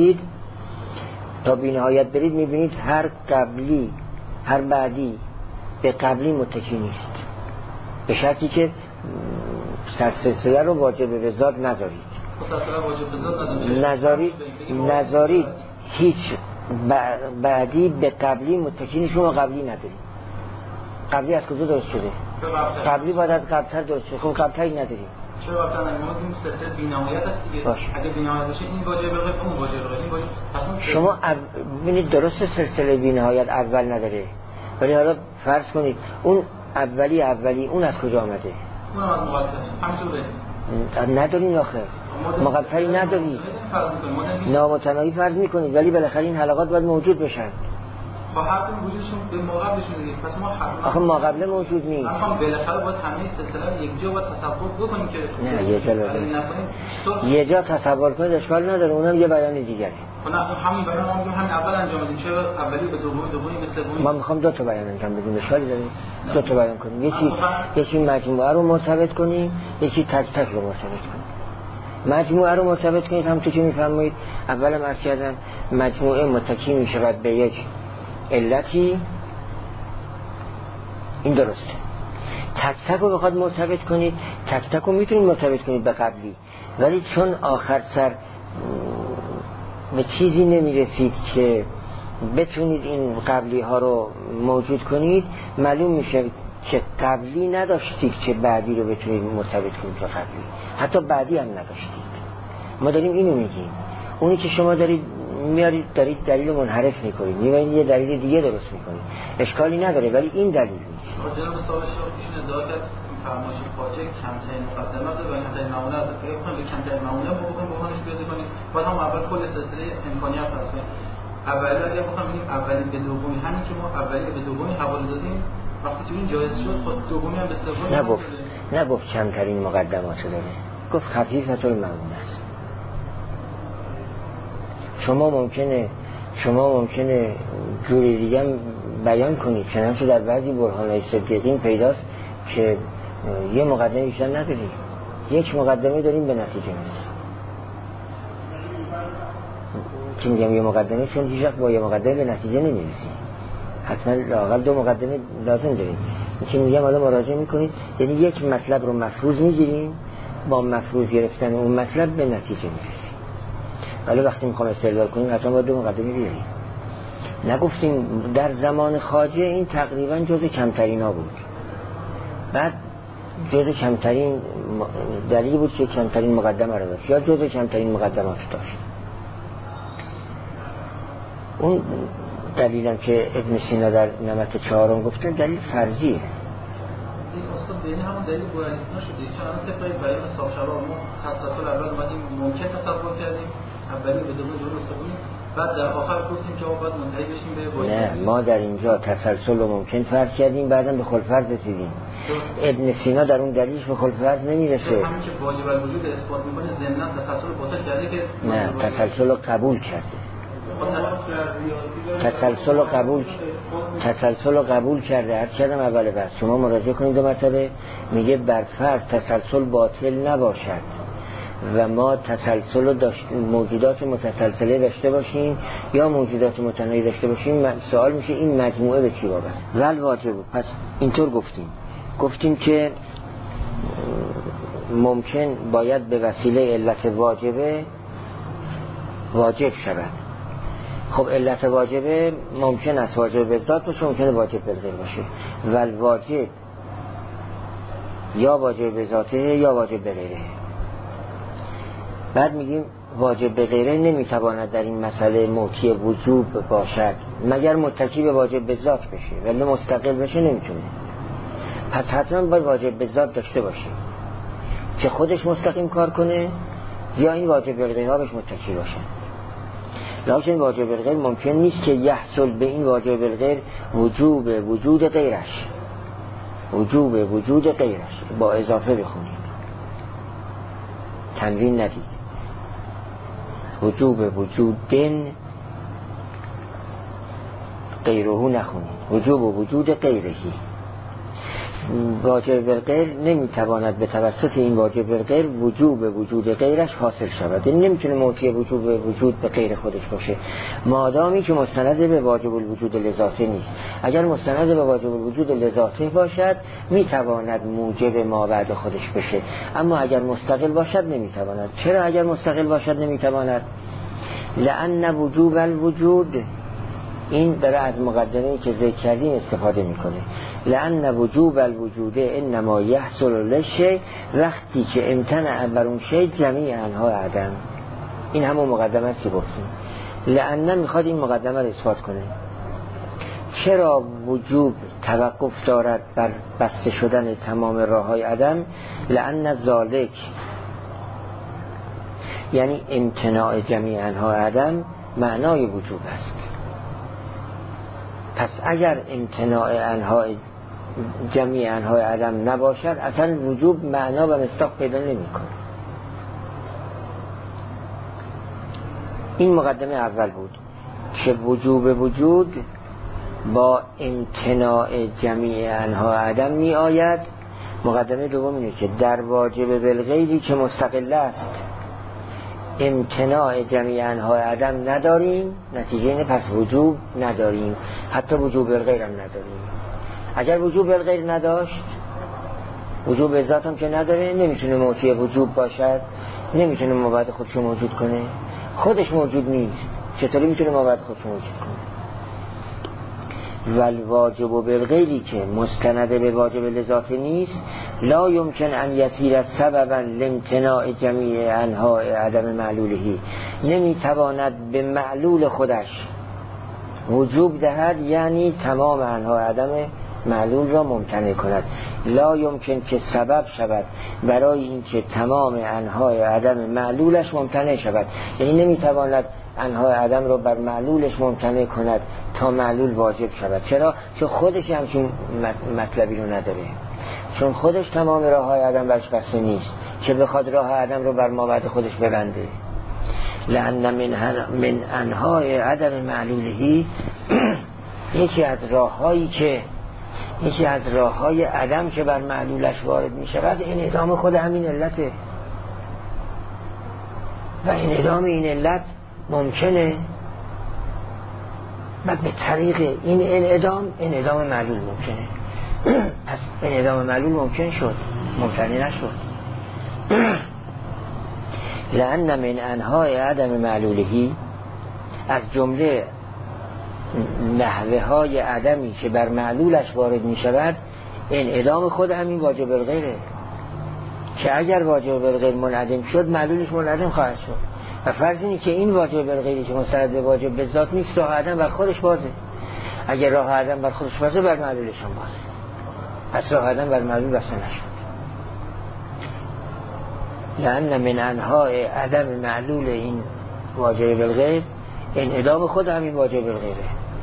بی نهایت برید میبینید هر قبلی هر بعدی به قبلی متکی نیست، به شرطی که سلسله رو واجب به ذات نذارید. نذارید هیچ بعدی به قبلی متکی نیست. شما قبلی ندارید. قبلی از کجا درست شده؟ قبلی باید از قبلتر درست شده. خب قبلتری نداریم. چرا قبلتر نداریم؟ ما این سلسله بی‌نهایت است دیگه. اگه بی‌نهایت باشه این واجب به اون واجب به این واجب. شما ببینید درست سلسله بی‌نهایت اول نداره، ولی حالا فرض کنید اون اولی اون از کجا آمده؟ اون از مقدمه. همینطوره. ندارین آخه. مقدمه‌ای نداری. نامتناهی فرض میکنید، ولی بالاخره این حلقات باید موجود بشن. با هر کدوم وجودشون به ماقبلشون دیگه. پس ما آخه ماقبل موجود نیست. اما بالاخره باید همه سلسله یک جا باید تصور بکنیم که نه یه جا تصور کنید اشکال نداره، اونم یه بیان دیگره. نه همین بیان ما همین اول انجام بدیم، چرا اولی به دومی به سومی؟ ما میخوام دو تا بیان انجام بدیم، اشکالی داره؟ دو تا بیان کنیم، یکی مجموعه رو مرتبط کنیم، یکی تک تک رو مرتبط کنیم. مجموعه رو مرتبط کنید همونطور که میفرمایید. اولم عرض کردم مجموعه متکی میشود به یک علتی، این درسته. تک تک رو بخواد مرتبط کنید، تک تک رو میتونید مرتبط کنید به قبلی، ولی چون آخر سر به چیزی نمیرسید که بتونید این قبلی ها رو موجود کنید، معلوم میشه که قبلی نداشتید که بعدی رو بتونید مرتبط کنید به قبلی، حتی بعدی هم نداشتید. ما داریم اینو میگیم. اونی که شما دارید میارید دارید دلیل منحرف میکنید، میبینید یه دلیل دیگه درست میکنید، اشکالی نداره، ولی این دلیل نیست. جناب استاد ایشون ادعا کرد فرمایش خواجه کمترین مقدمات و کمترین معموله است. فکر کنم به کمترین معموله بخونش پیاده کنید. باید هم اول کل سلسله امکانیات هست. اولی اگه بخوام بگیم اولی به دومی، همین که ما اولی به دومی حواله دادیم، وقتی که این جایز شد خود دومی هم به سومی نگفت کمترین مقدمات داره، گفت خفیفه المعموله است. شما ممکنه جوری دیگه بیان کنید، چنانچه در بعضی برهان‌های صدیقین پیداست که یه مقدمه بیشتر نداریم، یک مقدمه داریم به نتیجه میرسیم. که میگم یه مقدمه چون هیچ وقت با یه مقدمه به نتیجه نمیرسیم، حتما لااقل دو مقدمه لازم داریم. که میگم حالا مراجعه میکنید، یعنی یک مطلب رو مفروض میگیریم، با مفروض گرفتن اون مطلب به نتیجه میرسیم. ولی وقتی میخوام استدلال کنیم حتما باید دو مقدمه بیاریم. نگفتیم در زمان خواجه این تقریبا جز کمترین ها بود، بعد جز کمترین دلیل بود که کمترین مقدمه رو داشت یا جز کمترین مقدمات داشت. اون دلیلم که ابن سینا در نمط چهارم گفته دلیل فرضیه. این اصلا بین همون دلیل بویانیسنا شده که الان طبق بیان صاحب شباب ما تسلسل اول اومدیم ممکن تصور کردیم، اولی به دومی درست بودیم، بعد در آخر گفتیم که باید منتهی بشیم به واجب. نه، ما در اینجا تسلسل رو ممکن فرض کردیم، بعدم به خلفرض رسیدیم. ابن سینا در اون دلیلش به خلفرض نمیرسه. همین که واجب الوجود اثبات میکنه ضمن تسلسل باطل کرده که نه، تسلسل رو قبول کرده. تسلسل رو قبول کرده. عرض کردم اول بحث شما مراجعه کنید دو مرتبه، میگه بر فرض تسلسل باطل نباشد و ما تسلسل موجودات متسلسله داشته باشیم یا موجودات متناهی داشته باشیم، سوال میشه این مجموعه به چی وابسته؟ ول واجب. پس اینطور گفتیم که ممکن باید به وسیله علت واجبه واجب شود. خب علت واجبه ممکن است واجب به ذات باشه، ممکنه واجب به غیر باشه. ول واجب یا واجب به ذاته یا واجب به غیره. بعد میگیم واجب به غیره نمیتواند در این مسئله موتی وجوب باشد مگر متکی به واجب به ذات بشه، ولی مستقل بشه نمیتونه. پس حتما باید واجب به ذات داشته باشه که خودش مستقیم کار کنه یا این واجب به غیره ها بهش متکی باشه. لکن واجب به غیر ممکن نیست که یحصل به این واجب به غیر وجود غیرش با اضافه بخونید، تنوین ندید. وجود غیره نخونید، وجود غیرهی. واجب بالغیر نمیتواند به توسط این واجب بالغیر وجوب وجود غیرش حاصل شود. این نمیتونه موجب وجوب وجود به غیر خودش باشه مادامی که مستند به واجب الوجود لذاته نیست. اگر مستند به واجب الوجود لذاته باشد میتواند موجب ما بعد خودش بشه، اما اگر مستقل باشد نمیتواند. چرا اگر مستقل باشد نمیتواند؟ لأن وجوب الوجود، این داره از مقدمه‌ای که ذکر کردیم استفاده میکنه. لأن وجوب الوجود انما یحصل للشیء وقتی که امتنع بر اون شیء جمیع انواع عدم. این همون مقدمه است که گفتیم. لأن میخواد این مقدمه رو اثبات کنه. چرا وجوب توقف دارد بر بسته شدن تمام راه‌های عدم؟ لأن ذالک، یعنی امتناع جمیع انواع عدم معنای وجوب است. پس اگر امتناع انواع جمیع انواع عدم نباشد اصلا وجوب معنا و مصداق پیدا نمی‌کنه. این مقدمه اول بود که وجوب وجود با امتناع جمیع انواع عدم می آید. مقدمه دوم اینه که در واجب بالغیری که مستقل است امتناع جمیع انواع عدم نداریم، نتیجه اینه پس وجوب نداریم، حتی وجوب بالغیر هم نداریم. اگر وجوب بالغیر نداشت، وجوب به ذات هم که نداره، نمیتونه موجب وجوب باشد، نمیتونه مابعد خودش موجود کنه، خودش موجود نیست، چطوری میتونه مابعد خودش موجود کنه؟ والواجب بالغیری که مستند به واجب لذاته نیست لا یمکن ان یسیر سببا لامتناع جمیع انواع عدم معلولهی، نمیتواند به معلول خودش وجوب دهد، یعنی تمام انواع عدم معلول را ممتنع کند. لا یمکن که سبب شود برای اینکه تمام انواع عدم معلولش ممتنع شود، یعنی نمیتواند انواع عدم را بر معلولش ممتنع کند تا معلول واجب شود. چرا؟ چون خودش همچین مطلبی رو نداره، چون خودش تمام راه های عدم برش بسته نیست که بخواد راه عدم رو بر مابعد خودش ببنده. لأن من انواع عدم معلولهی یکی از راه‌های عدم که بر معلولش وارد می شود انعدام خود همین علته و انعدام این علت ممکنه و به طریق این انعدام معلول ممکنه. پس انعدام معلول ممکن شد، ممتنع نشد. لأن من انواع عدم معلولهی از جمله نحوه های عدمی که بر معلولش وارد می شود انعدام خود همین واجب الغیره، که اگر واجب الغیر منعدم شد معلولش منعدم خواهد شد. و فرض اینه که این واجب الغیری که مستند به واجب به ذات نیست، راه عدم بر خودش بازه. اگر راه عدم بر خودش بازه بر معلولش هم بازه، پس راه عدم بر معلول بسته نشد. لأن من انواع عدم معلول این واجب الغیر انعدام خود همین واجب الغیره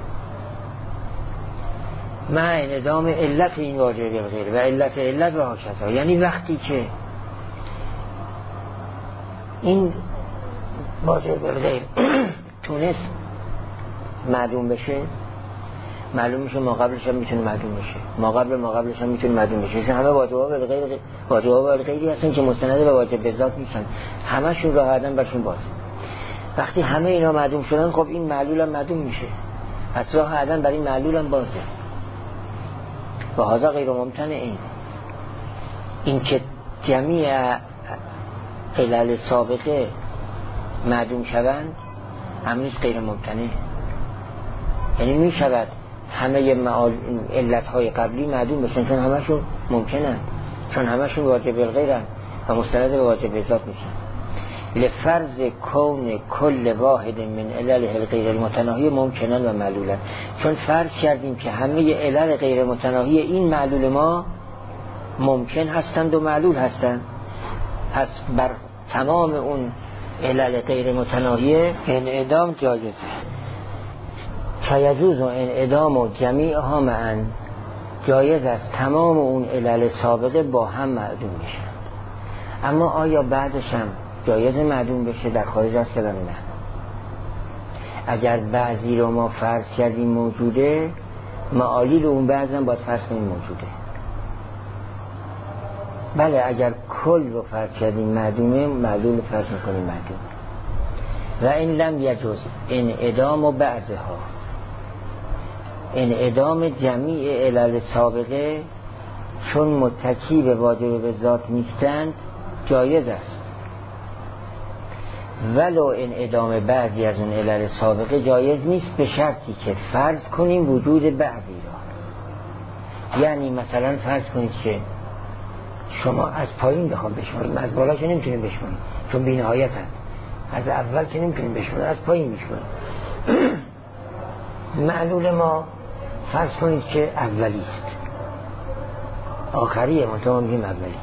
مع انعدام علت این واجب الغیر و علت و هاکذا. یعنی وقتی که این واجب الغیر تونست معدوم بشه، معلوم میشه ما قبلش هم میتونه معدوم بشه، ما قبلش هم میتونه معدوم بشه. همه واجبات الغیری هستن که مستند به واجب به ذات نیستن، همشون راه عدم برشون بازه. وقتی همه اینا معدوم شدن خب این معلول هم معدوم میشه، پس راه عدم برای این معلول هم بازه. و هذا غیر ممتنع. این که جمیع علل سابقه معدوم شوند همینیست غیر ممتنع. یعنی می شود همه علتهای قبلی معدوم بشن چون همشون ممکنن، چون همشون واجب الغیرن و مستند به واجب به ذات نیستن. لفرض کون کل واحد من علل غیر المتناهی ممکنن و معلولن، چون فرض کردیم که همه علل غیر متناهی این معلول ما ممکن هستند و معلول هستند، پس بر تمام اون علل غیر متناهی انعدام جایزه. فیجوز و انعدام و جمیعها معا، جایز است تمام اون علل سابقه با هم معدوم بشن. اما آیا بعدش هم جایز معدوم بشه در خارج از کلام؟ نه. اگر بعضی رو ما فرض کردیم موجوده، معالیل اون بعضی هم باید فرض کنیم موجوده. بله اگر کل رو فرض کردیم معدومه، معلول فرض میکنیم معدوم. و این لم یجوز انعدام و بعضها، انعدام جمیع علل سابقه چون متکی به واجب به ذات نیستند جایز است، ولو انعدام بعضی از اون علل سابقه جایز نیست به شرطی که فرض کنیم وجود بعضی را. یعنی مثلا فرض کنید که شما از پایین بخوام بشماریم، از بالا که نمیتونیم بشماریم چون بی‌نهایت هست، از اول که نمیتونیم بشماریم، از پایین بشماریم. معلول ما فرض کنید که اولی است، آخریه منطقه میگیم اولی.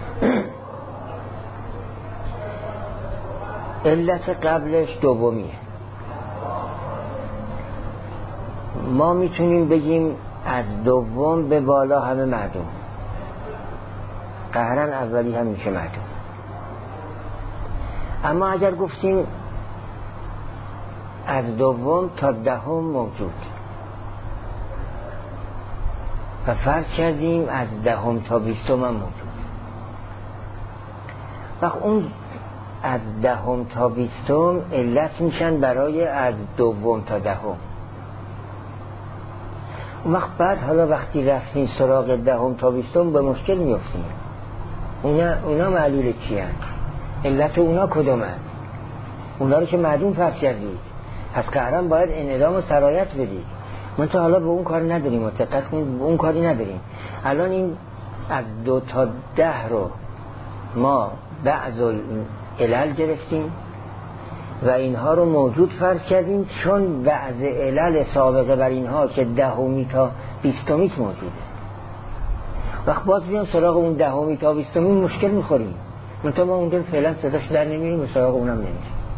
علت قبلش دومیه. ما میتونیم بگیم از دوم به بالا همه معدوم، قهرن اولی هم میشه معدوم. اما اگر گفتیم از دوم تا دهم موجود و فرض کردیم از دهم تا 20 هم موجود، وقت اون از دهم تا 20 علت میشن برای از دوم تا دهم. اون وقت بعد حالا وقتی رفتیم سراغ دهم تا 20 به مشکل میفتیم. اونا معلول چی هست؟ علت اونا کدوم هست؟ اونا رو که معدوم فرض کردید، پس قهرن باید انعدام و سرایت بدید. من تا حالا به اون کار نداریم، متقت کنید به اون کاری نداریم. الان این از 2 تا 10 رو ما بعض علل گرفتیم و اینها رو موجود فرض کردیم چون بعض علل سابقه بر اینها که 10 تا 20 موجوده. وقت باز بیان سراغ اون 10 تا 20 مشکل میخوریم، منطقه ما اونجا فعلا صداش در نمیریم و سراغ اونم نمیریم.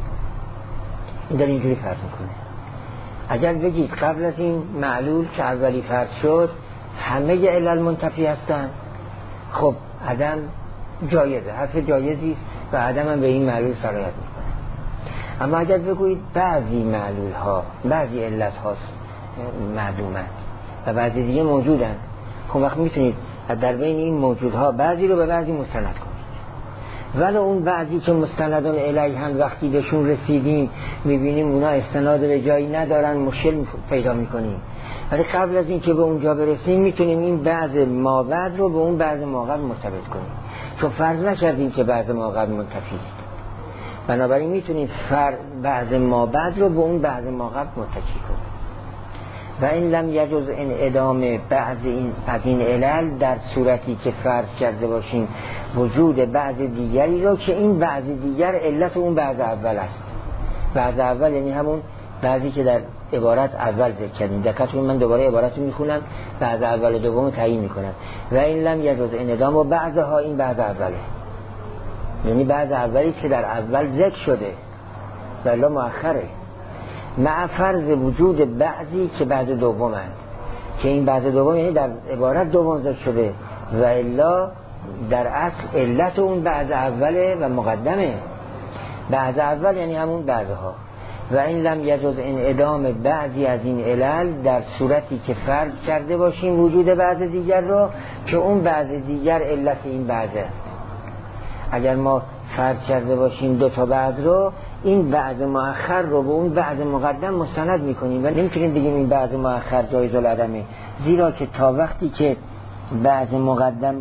این در اینجوری فرض میکنه. اگر بگید قبل از این معلول که اولی فرض شد همه علل منتفی هستن، خب عدم جایزه، حرف جایزی است و عدم هم به این معلول سرایت میکنه. اما اگر بگویید بعضی معلول ها، بعضی علت هاست معدومند و بعضی دیگه موجودند، خب وقت میتونید در بین این موجودها بعضی رو به بعضی مستند کنید. ولی اون بعضی که مستندان الیه هم وقتی بهشون رسیدیم میبینیم اونا استناد به جایی ندارن، مشکل پیدا میکنیم. ولی قبل از این که به اونجا برسیم میتونیم این بعض ما بعد رو به اون بعض ما قبل مرتبط کنیم، چون فرض نکردیم که بعض ما قبل منتفی است. بنابراین میتونیم بعض ما بعد رو به اون بعض ما قبل متکی کنیم. و این لم یجوز انعدام بعض از این علل در صورتی که فرض کرده باشیم وجود بعض دیگری رو که این بعض دیگر علت اون بعض اول است. بعض اول یعنی همون بعضی که در عبارت اول ذکر کردیم. دقت کنید من دوباره عبارت رو میخونم، بعض اول و دوم تعیین میکنم. و این لم یجوز انعدام و بعضها، این بعض اوله، یعنی بعض اولی که در اول ذکر شده ولی مؤخره، مع فرض وجود بعضی که بعض دوم هست، که این بعض دوم یعنی در عبارت دوم ذکر شده و الا در اصل علت اون بعض اوله و مقدمه. بعض اول یعنی همون بعضها. و این لم یجوز انعدام بعضی از این علل در صورتی که فرض کرده باشیم وجود بعض دیگر رو که اون بعض دیگر علت این بعضه. اگر ما فرض کرده باشیم 2 تا بعض رو، این بعض مؤخر رو به اون بعض مقدم مستند میکنیم و نمیتونیم بگیم این بعض مؤخر جایز العدمه، زیرا که تا وقتی که بعض مقدم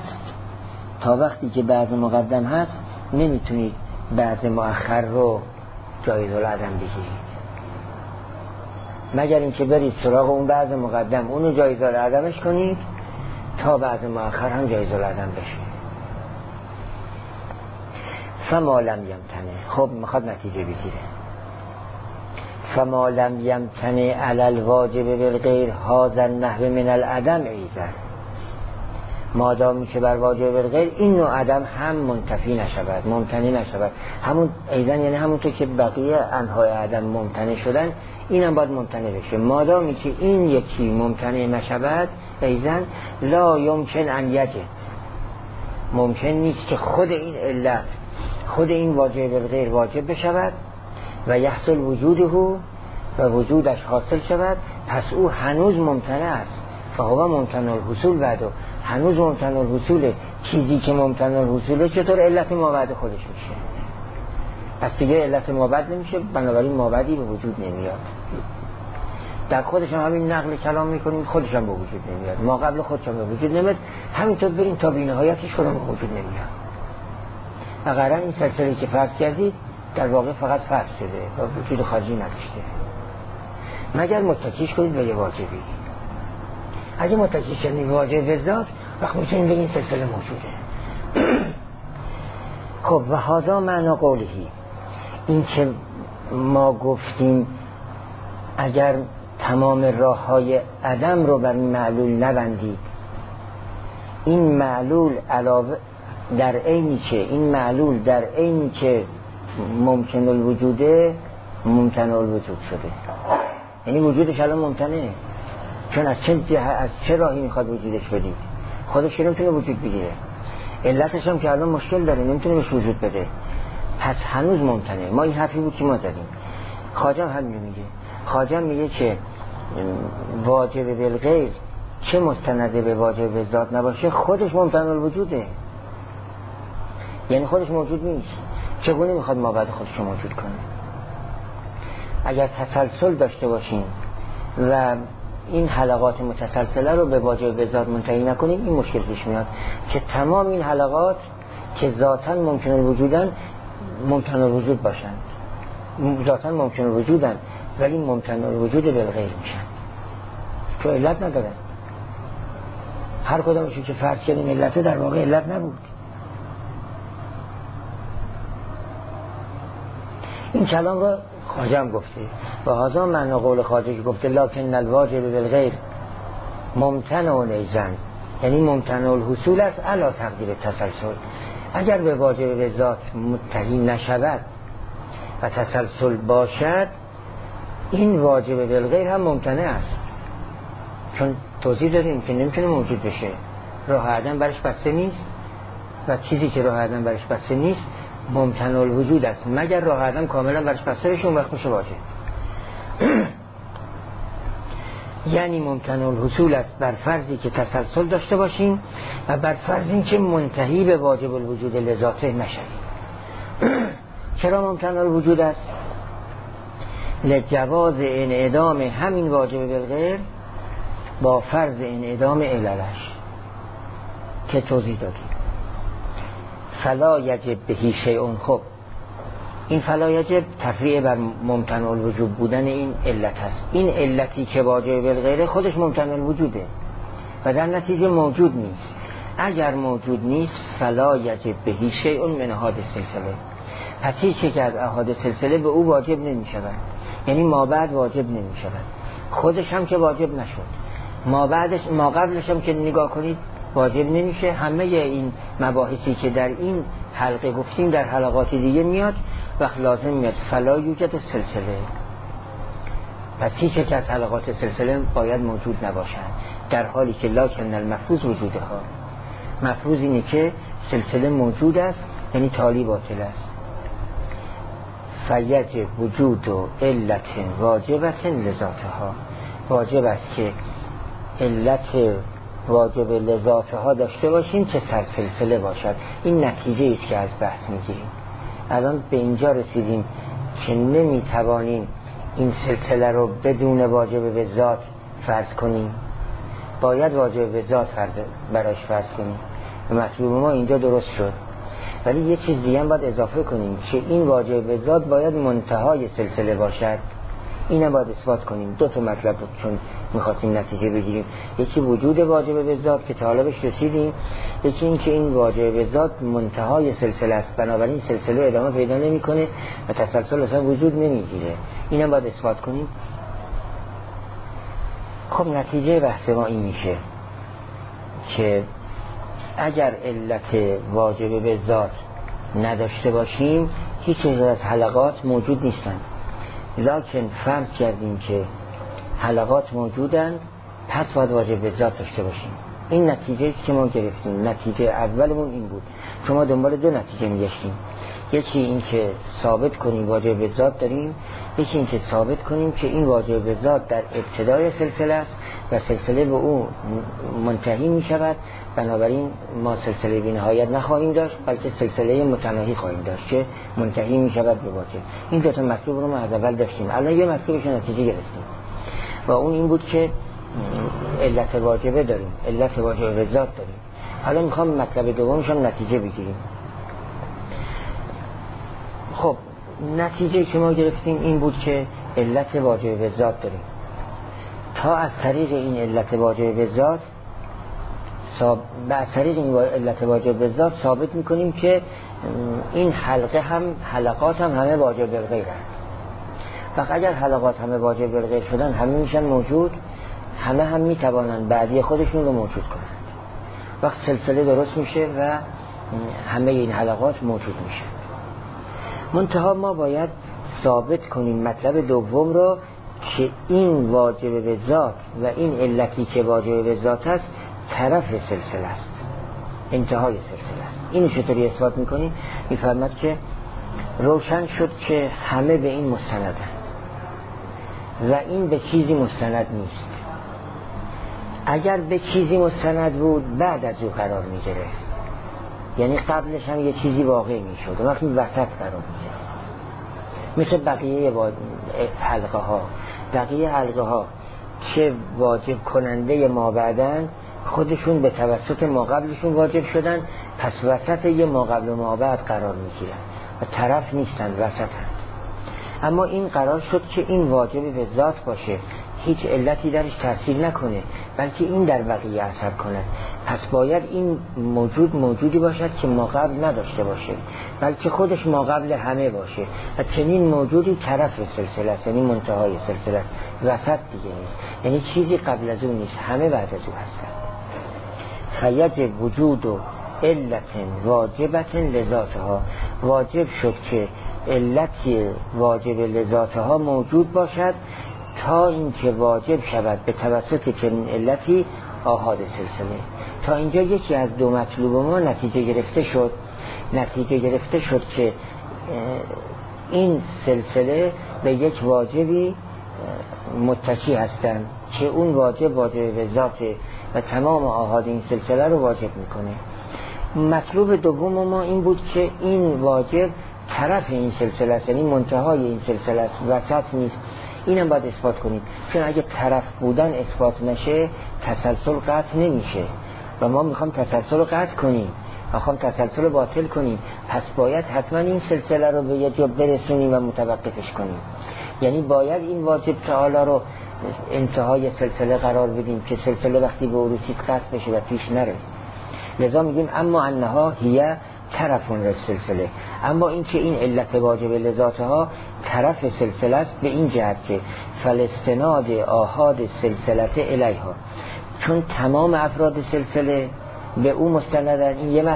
هست نمیتونید بعض مؤخر رو جایز العدم بگیرید، مگر اینکه برید سراغ اون بعض مقدم اونو جایز العدمش کنید تا بعض مؤخر هم جایز العدم بشه. فما لم یمتنه، خب میخواد نتیجه بگیره. فما لم یمتنه علی الواجب بالغیر هذا النحو من العدم ایضا، مادامی که بر واجب بالغیر این نوع عدم هم منتفی نشود، ممتنع نشود، همون ایضا یعنی همونطور که بقیه انواع عدم ممتنع شدن اینم باید ممتنع بشه. مادامی که این یکی ممتنع نشود ایضا لا یمکن ان یجد، ممکن نیست که خود این علت، خود این واجب بالغیر واجب بشود و یحصل وجوده و وجودش حاصل شود، پس او هنوز ممتنع است. فهو ممتنع الحصول بعدو، هنوز ممتنع الحصوله، چیزی که ممتنع الحصوله چطور علت مابعد خودش میشه؟ پس دیگه علت مابعد نمیشه، بنابراین مابعدی به وجود نمیاد. در خودش هم همین نقل کلام میکنیم، خودش هم به وجود نمیاد. ما قبل خودش هم به وجود نمیاد، همینطور بریم تا بی‌نهایتش خودم به وجود نمیاد. و قرار این سلسله که فرض کردید در واقع فقط فرض شده و وجود خارجی نداشته، مگر متکیش کنید به یه واجبی. اگه متکیش کنید به واجب به ذات، وقت میتونیم بگیم سلسله موجوده. خب و هذا معنا قولهی، این که ما گفتیم اگر تمام راه های عدم رو بر معلول نبندید، این معلول علاوه در عینی که این معلول در عینی که ممکن الوجوده ممتنع الوجود شده، یعنی وجودش الان ممتنعه، چون از چه راهی میخواد وجودش بدید؟ خودش که نمیتونه وجود بگیره، علتش هم که الان مشکل داره، نمیتونه بهش وجود بده، پس هنوز ممتنعه. ما این حرفی بود که ما زدیم. خواجه هم همین میگه. خواجه میگه که واجب بالغیر چه مستنده به واجب به ذات نباشه خودش ممتنع الوجوده، یعنی خودش موجود نیست. چگونه میخواد مابعد خودش رو موجود کنه؟ اگر تسلسل داشته باشیم و این حلقات متسلسله رو به واجب به ذات منتهی نکنیم، این مشکل پیش میاد که تمام این حلقات که ذاتاً ممکن الوجودن ممتنع الوجود باشند، ذاتاً ممکن الوجودن ولی ممتنع الوجود بالغیر میشن، چون علت ندارن. هر کدامشون که فرض کردیم علته، در واقع علت نبود. این کلام رو خواجه هم گفته و هذا معنی قول خواجه که گفته لکن الواجب بالغیر ممتنع ایزن، یعنی ممتنع الحصول است علی تقدیر تسلسل. اگر به واجب به ذات منتهی نشود و تسلسل باشد، این واجب بالغیر هم ممتنع است، چون توضیح داریم که نمیتونه موجود بشه، راه عدم برش بسته نیست و چیزی که راه عدم برش بسته نیست ممتنع الوجود است، مگر راه عدم کاملا برش بسته بشه اون وقت میشه واجب. یعنی ممتنع الحصول است بر فرضی که تسلسل داشته باشیم و بر فرضی که منتهی به واجب الوجود لذاته نشویم. چرا ممتنع الوجود است؟ لجواز انعدام همین واجب بالغیر با فرض انعدام عللش که توضیح دادیم. فلا یجب بهی شیء. خب این فلا یجب تفریع بر ممتنع الوجود بودن این علت هست. این علتی که واجب بالغیر خودش ممتنع الوجوده و در نتیجه موجود نیست. اگر موجود نیست فلا یجب بهی شیء من احادث سلسله، پس هیچ یک از احادث سلسله به او واجب نمی شود، یعنی ما بعد واجب نمی شود، خودش هم که واجب نشد، ما قبلش هم که نگاه کنید واجب نمیشه. همه این مباحثی که در این حلقه گفتیم در حلقات دیگه میاد وقت لازم میاد فلا یوجد سلسله، پس هیچ یک از حلقات سلسله باید موجود نباشند، در حالی که لکن المفروض وجوده ها، مفروض اینه که سلسله موجود است، یعنی تالی باطل است. فیجب وجود و علت واجبت لذاتها، واجب است که علت واجب لذاتها داشته باشیم که سلسله باشد. این نتیجه است که از بحث میگیریم. الان به اینجا رسیدیم که نمیتوانیم این سلسله رو بدون واجب به ذات فرض کنیم، باید واجب به ذات براش فرض کنیم. مطلوب ما اینجا درست شد، ولی یه چیز دیگه هم باید اضافه کنیم که این واجب به ذات باید منتهای سلسله باشد. اینم باید اثبات کنیم. دو تا مطلب بود چون میخواستیم نتیجه بگیریم، یکی وجود واجب به ذات که تا حالا بهش رسیدیم، یکی این که این واجب به ذات منتهای سلسله است، بنابراین سلسله ادامه پیدا نمیکنه و تسلسل اصلا وجود نمیگیره. اینم باید اثبات کنیم. خب نتیجه بحث ما این میشه که اگر علت واجب به ذات نداشته باشیم هیچ از حلقات موجود نیستند، لکن فرض کردیم که حلقات موجودند پس باید واجب به ذات داشته باشیم. این نتیجه است که ما گرفتیم. نتیجه اولمون این بود، شما دنبال دو نتیجه میگشتیم، یکی این که ثابت کنیم واجب به ذات داریم، یکی این که ثابت کنیم که این واجب به ذات در ابتدای سلسله است و سلسله به او منتهی می شود. بنابراین ما سلسله بی نهایت نخواهیم داشت، بلکه سلسله متناهی خواهیم داشت که منتهی می شود به واجب. این دو تا مطلوب رو ما از اول داشتیم، الان یه مطلوبش نتیجه گرفتیم و اون این بود که علت واجبه داریم، علت واجب به ذات داریم. حالا میخوام مطلب دومش هم نتیجه بگیریم. خب نتیجه که ما گرفتیم این بود که علت واجب به ذات داریم. تا از طریق این علت واجب به ذات از طریق این علت واجب به ذات ثابت میکنیم که این حلقات هم همه واجب بالغیر هست. وقت اگر حلقات همه واجب بالغیر شدن، همه میشن موجود، همه هم میتوانند بعدی خودشون رو موجود کنند. وقت سلسله درست میشه و همه این حلقات موجود میشه. منتها ما باید ثابت کنیم مطلب دوم رو که این واجب به ذات و این علتی که واجب به ذات است طرف سلسله است، انتهای سلسله است. اینو چطوری اثبات میکنیم؟ میفرماد که روشن شد که همه به این مستندن و این به چیزی مستند نیست. اگر به چیزی مستند بود بعد از او قرار میگیره، یعنی قبلش هم یه چیزی واقع میشد و وقتی وسط قرار میگیره. مثل بقیه حلقه ها، بقیه حلقه ها که واجب کننده ما بعدن خودشون به توسط ما قبلشون واجب شدن، پس وسط یه ما قبل و ما بعد قرار میگیرن و طرف نیستن، وسطن. اما این قرار شد که این واجب به ذات باشه، هیچ علتی درش تاثیر نکنه، بلکه این در بقیه اثر کنه. پس باید این موجودی باشد که ما قبل نداشته باشه، بلکه خودش ما قبل همه باشه و چنین موجودی طرف سلسله است، یعنی منتهای سلسله است، وسط دیگه نیست، یعنی چیزی قبل از اون نیست، همه بعد از اون هستن. فیجب وجود و علت واجبت لذاتها، واجب شد که علتی واجب لذاتها موجود باشد تا اینکه واجب شود به توسط چنین علتی آحاد سلسله. تا اینجا یکی از دو مطلوب ما نتیجه گرفته شد که این سلسله به یک واجبی متکی هستند که اون واجب به ذاته و تمام آحاد این سلسله رو واجب میکنه. مطلوب دوم ما این بود که این واجب طرف این سلسله است، یعنی منتهای این سلسله است، وسط نیست. اینم باید اثبات کنیم، چون اگه طرف بودن اثبات نشه تسلسل قطع نمیشه و ما میخوام تسلسل رو قطع کنیم، میخوام تسلسل رو باطل کنیم، پس باید حتما این سلسله رو به یه جا برسونیم و متوقفش کنیم. یعنی باید این واجب تعالی رو انتهای سلسله قرار بدیم که سلسله وقتی به عروسیت قطع بشه و پیش نره. لذا میگیم اما انها هیه طرفون سلسله، اما این که این علت واجب لذاتها طرف سلسله است به این جهت که فالاستناد آحاد سلسلت الیها، چون تمام افراد سلسله به او مستندن. این یه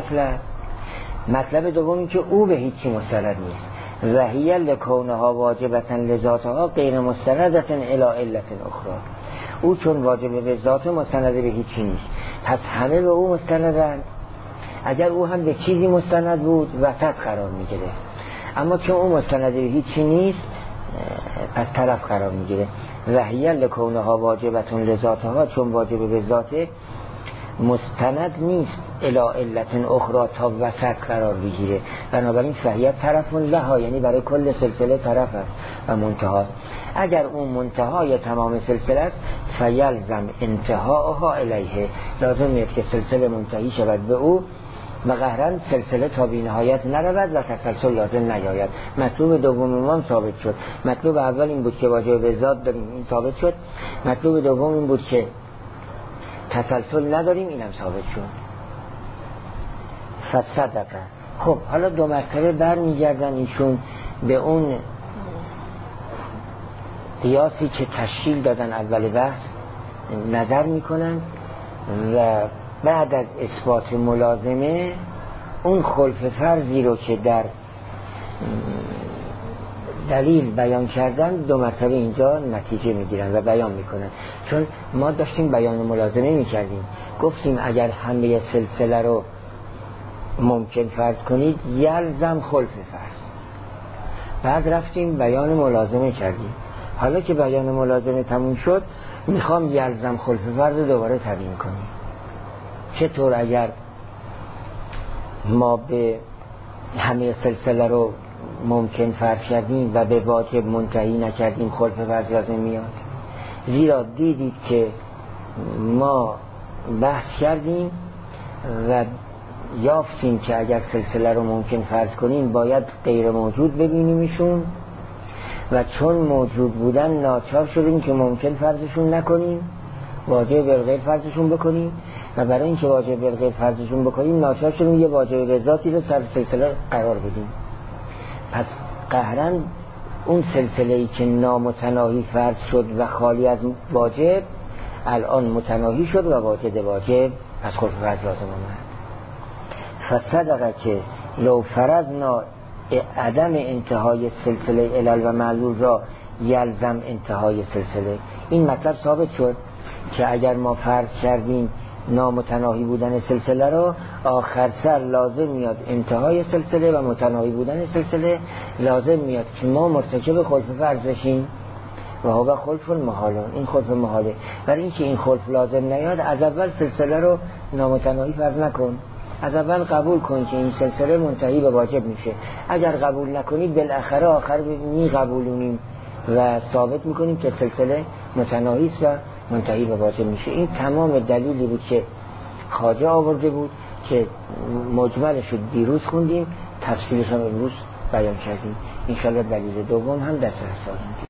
مطلب دومی که او به هیچی مستند نیست و هی لکونها واجبتا لذاتها غیر مستندتا الی علت اخرى. او چون واجب به ذات مستند به هیچی نیست، پس همه به او مستندن. اگر او هم به چیزی مستند بود وسط قرار میگیره، اما چون او مستند به هیچی نیست پس طرف قرار میگیره. و هی لکونها واجبتون لذاتها، چون واجب به ذاته مستند نیست الی علت اخرى تا وسط قرار بگیره، بنابراین فهیه طرفون لها، یعنی برای کل سلسله طرف است و منتها. اگر اون منتهای تمام سلسله است فیلزم انتهاها الیه، لازم میاد که سلسله منتهی شود به او و قهرن سلسله تا بی نهایت نرود و تسلسل لازم نیاید. مطلوب دوم ما ثابت شد. مطلوب اول این بود که واجب به ذات داریم، این ثابت شد. مطلوب دوم این بود که تسلسل نداریم، اینم ثابت شد. فصدقه. خب حالا دو مرتبه برمیگردن ایشون به اون قیاسی که تشکیل دادن اول بحث نظر میکنن و بعد از اثبات ملازمه اون خلف فرضی رو که در دلیل بیان کردن دو مرتبه اینجا نتیجه میگیرن و بیان میکنن. چون ما داشتیم بیان ملازمه میکردیم، گفتیم اگر همه سلسله رو ممکن فرض کنید یلزم خلف فرض، بعد رفتیم بیان ملازمه کردیم. حالا که بیان ملازمه تموم شد میخوام یلزم خلف فرض دوباره تبیین کنیم. چطور اگر ما به همه سلسله رو ممکن فرض کردیم و به واجب منتهی نکردیم خلف فرض لازم میاد؟ زیرا دیدید که ما بحث کردیم و یافتیم که اگر سلسله رو ممکن فرض کنیم باید غیر موجود ببینیمشون و چون موجود بودن ناچار شدیم که ممکن فرضشون نکنیم، واجب بالغیر فرضشون بکنیم و برای اینکه واجب بالغیر فرضشون بکنیم ناچار شدیم یه واجب به ذاتی رو سر سلسله قرار بدیم. پس قهرن اون سلسله‌ای که نامتناهی فرض شد و خالی از واجب الان متناهی شد و واجب از خلف فرض لازم آمد. فصدقه که لو فرضنا عدم انتهای سلسله علل و معلول را یلزم انتهای سلسله. این مطلب ثابت شد که اگر ما فرض کردیم نامتناهی بودن سلسله را، آخر سر لازم میاد انتهای سلسله و متناهی بودن سلسله لازم میاد که ما مرتکب خلف فرض بشیم و هو خلف محالون. این خلف محاله. برای اینکه این خلف لازم نیاد از اول سلسله رو نامتناهی فرض نکن، از اول قبول کن که این سلسله منتهی به واجب میشه. اگر قبول نکنی بالاخره آخر می قبولونیم و ثابت میکنیم که سلسله متناهی است و منتهی به واجب میشه. این تمام دلیلی بود که خواجه آورده بود که مجملش رو دیروز خوندیم، تفصیلش هم امروز بیان کردیم. انشاءالله دلیل دوم هم دست رسانیم.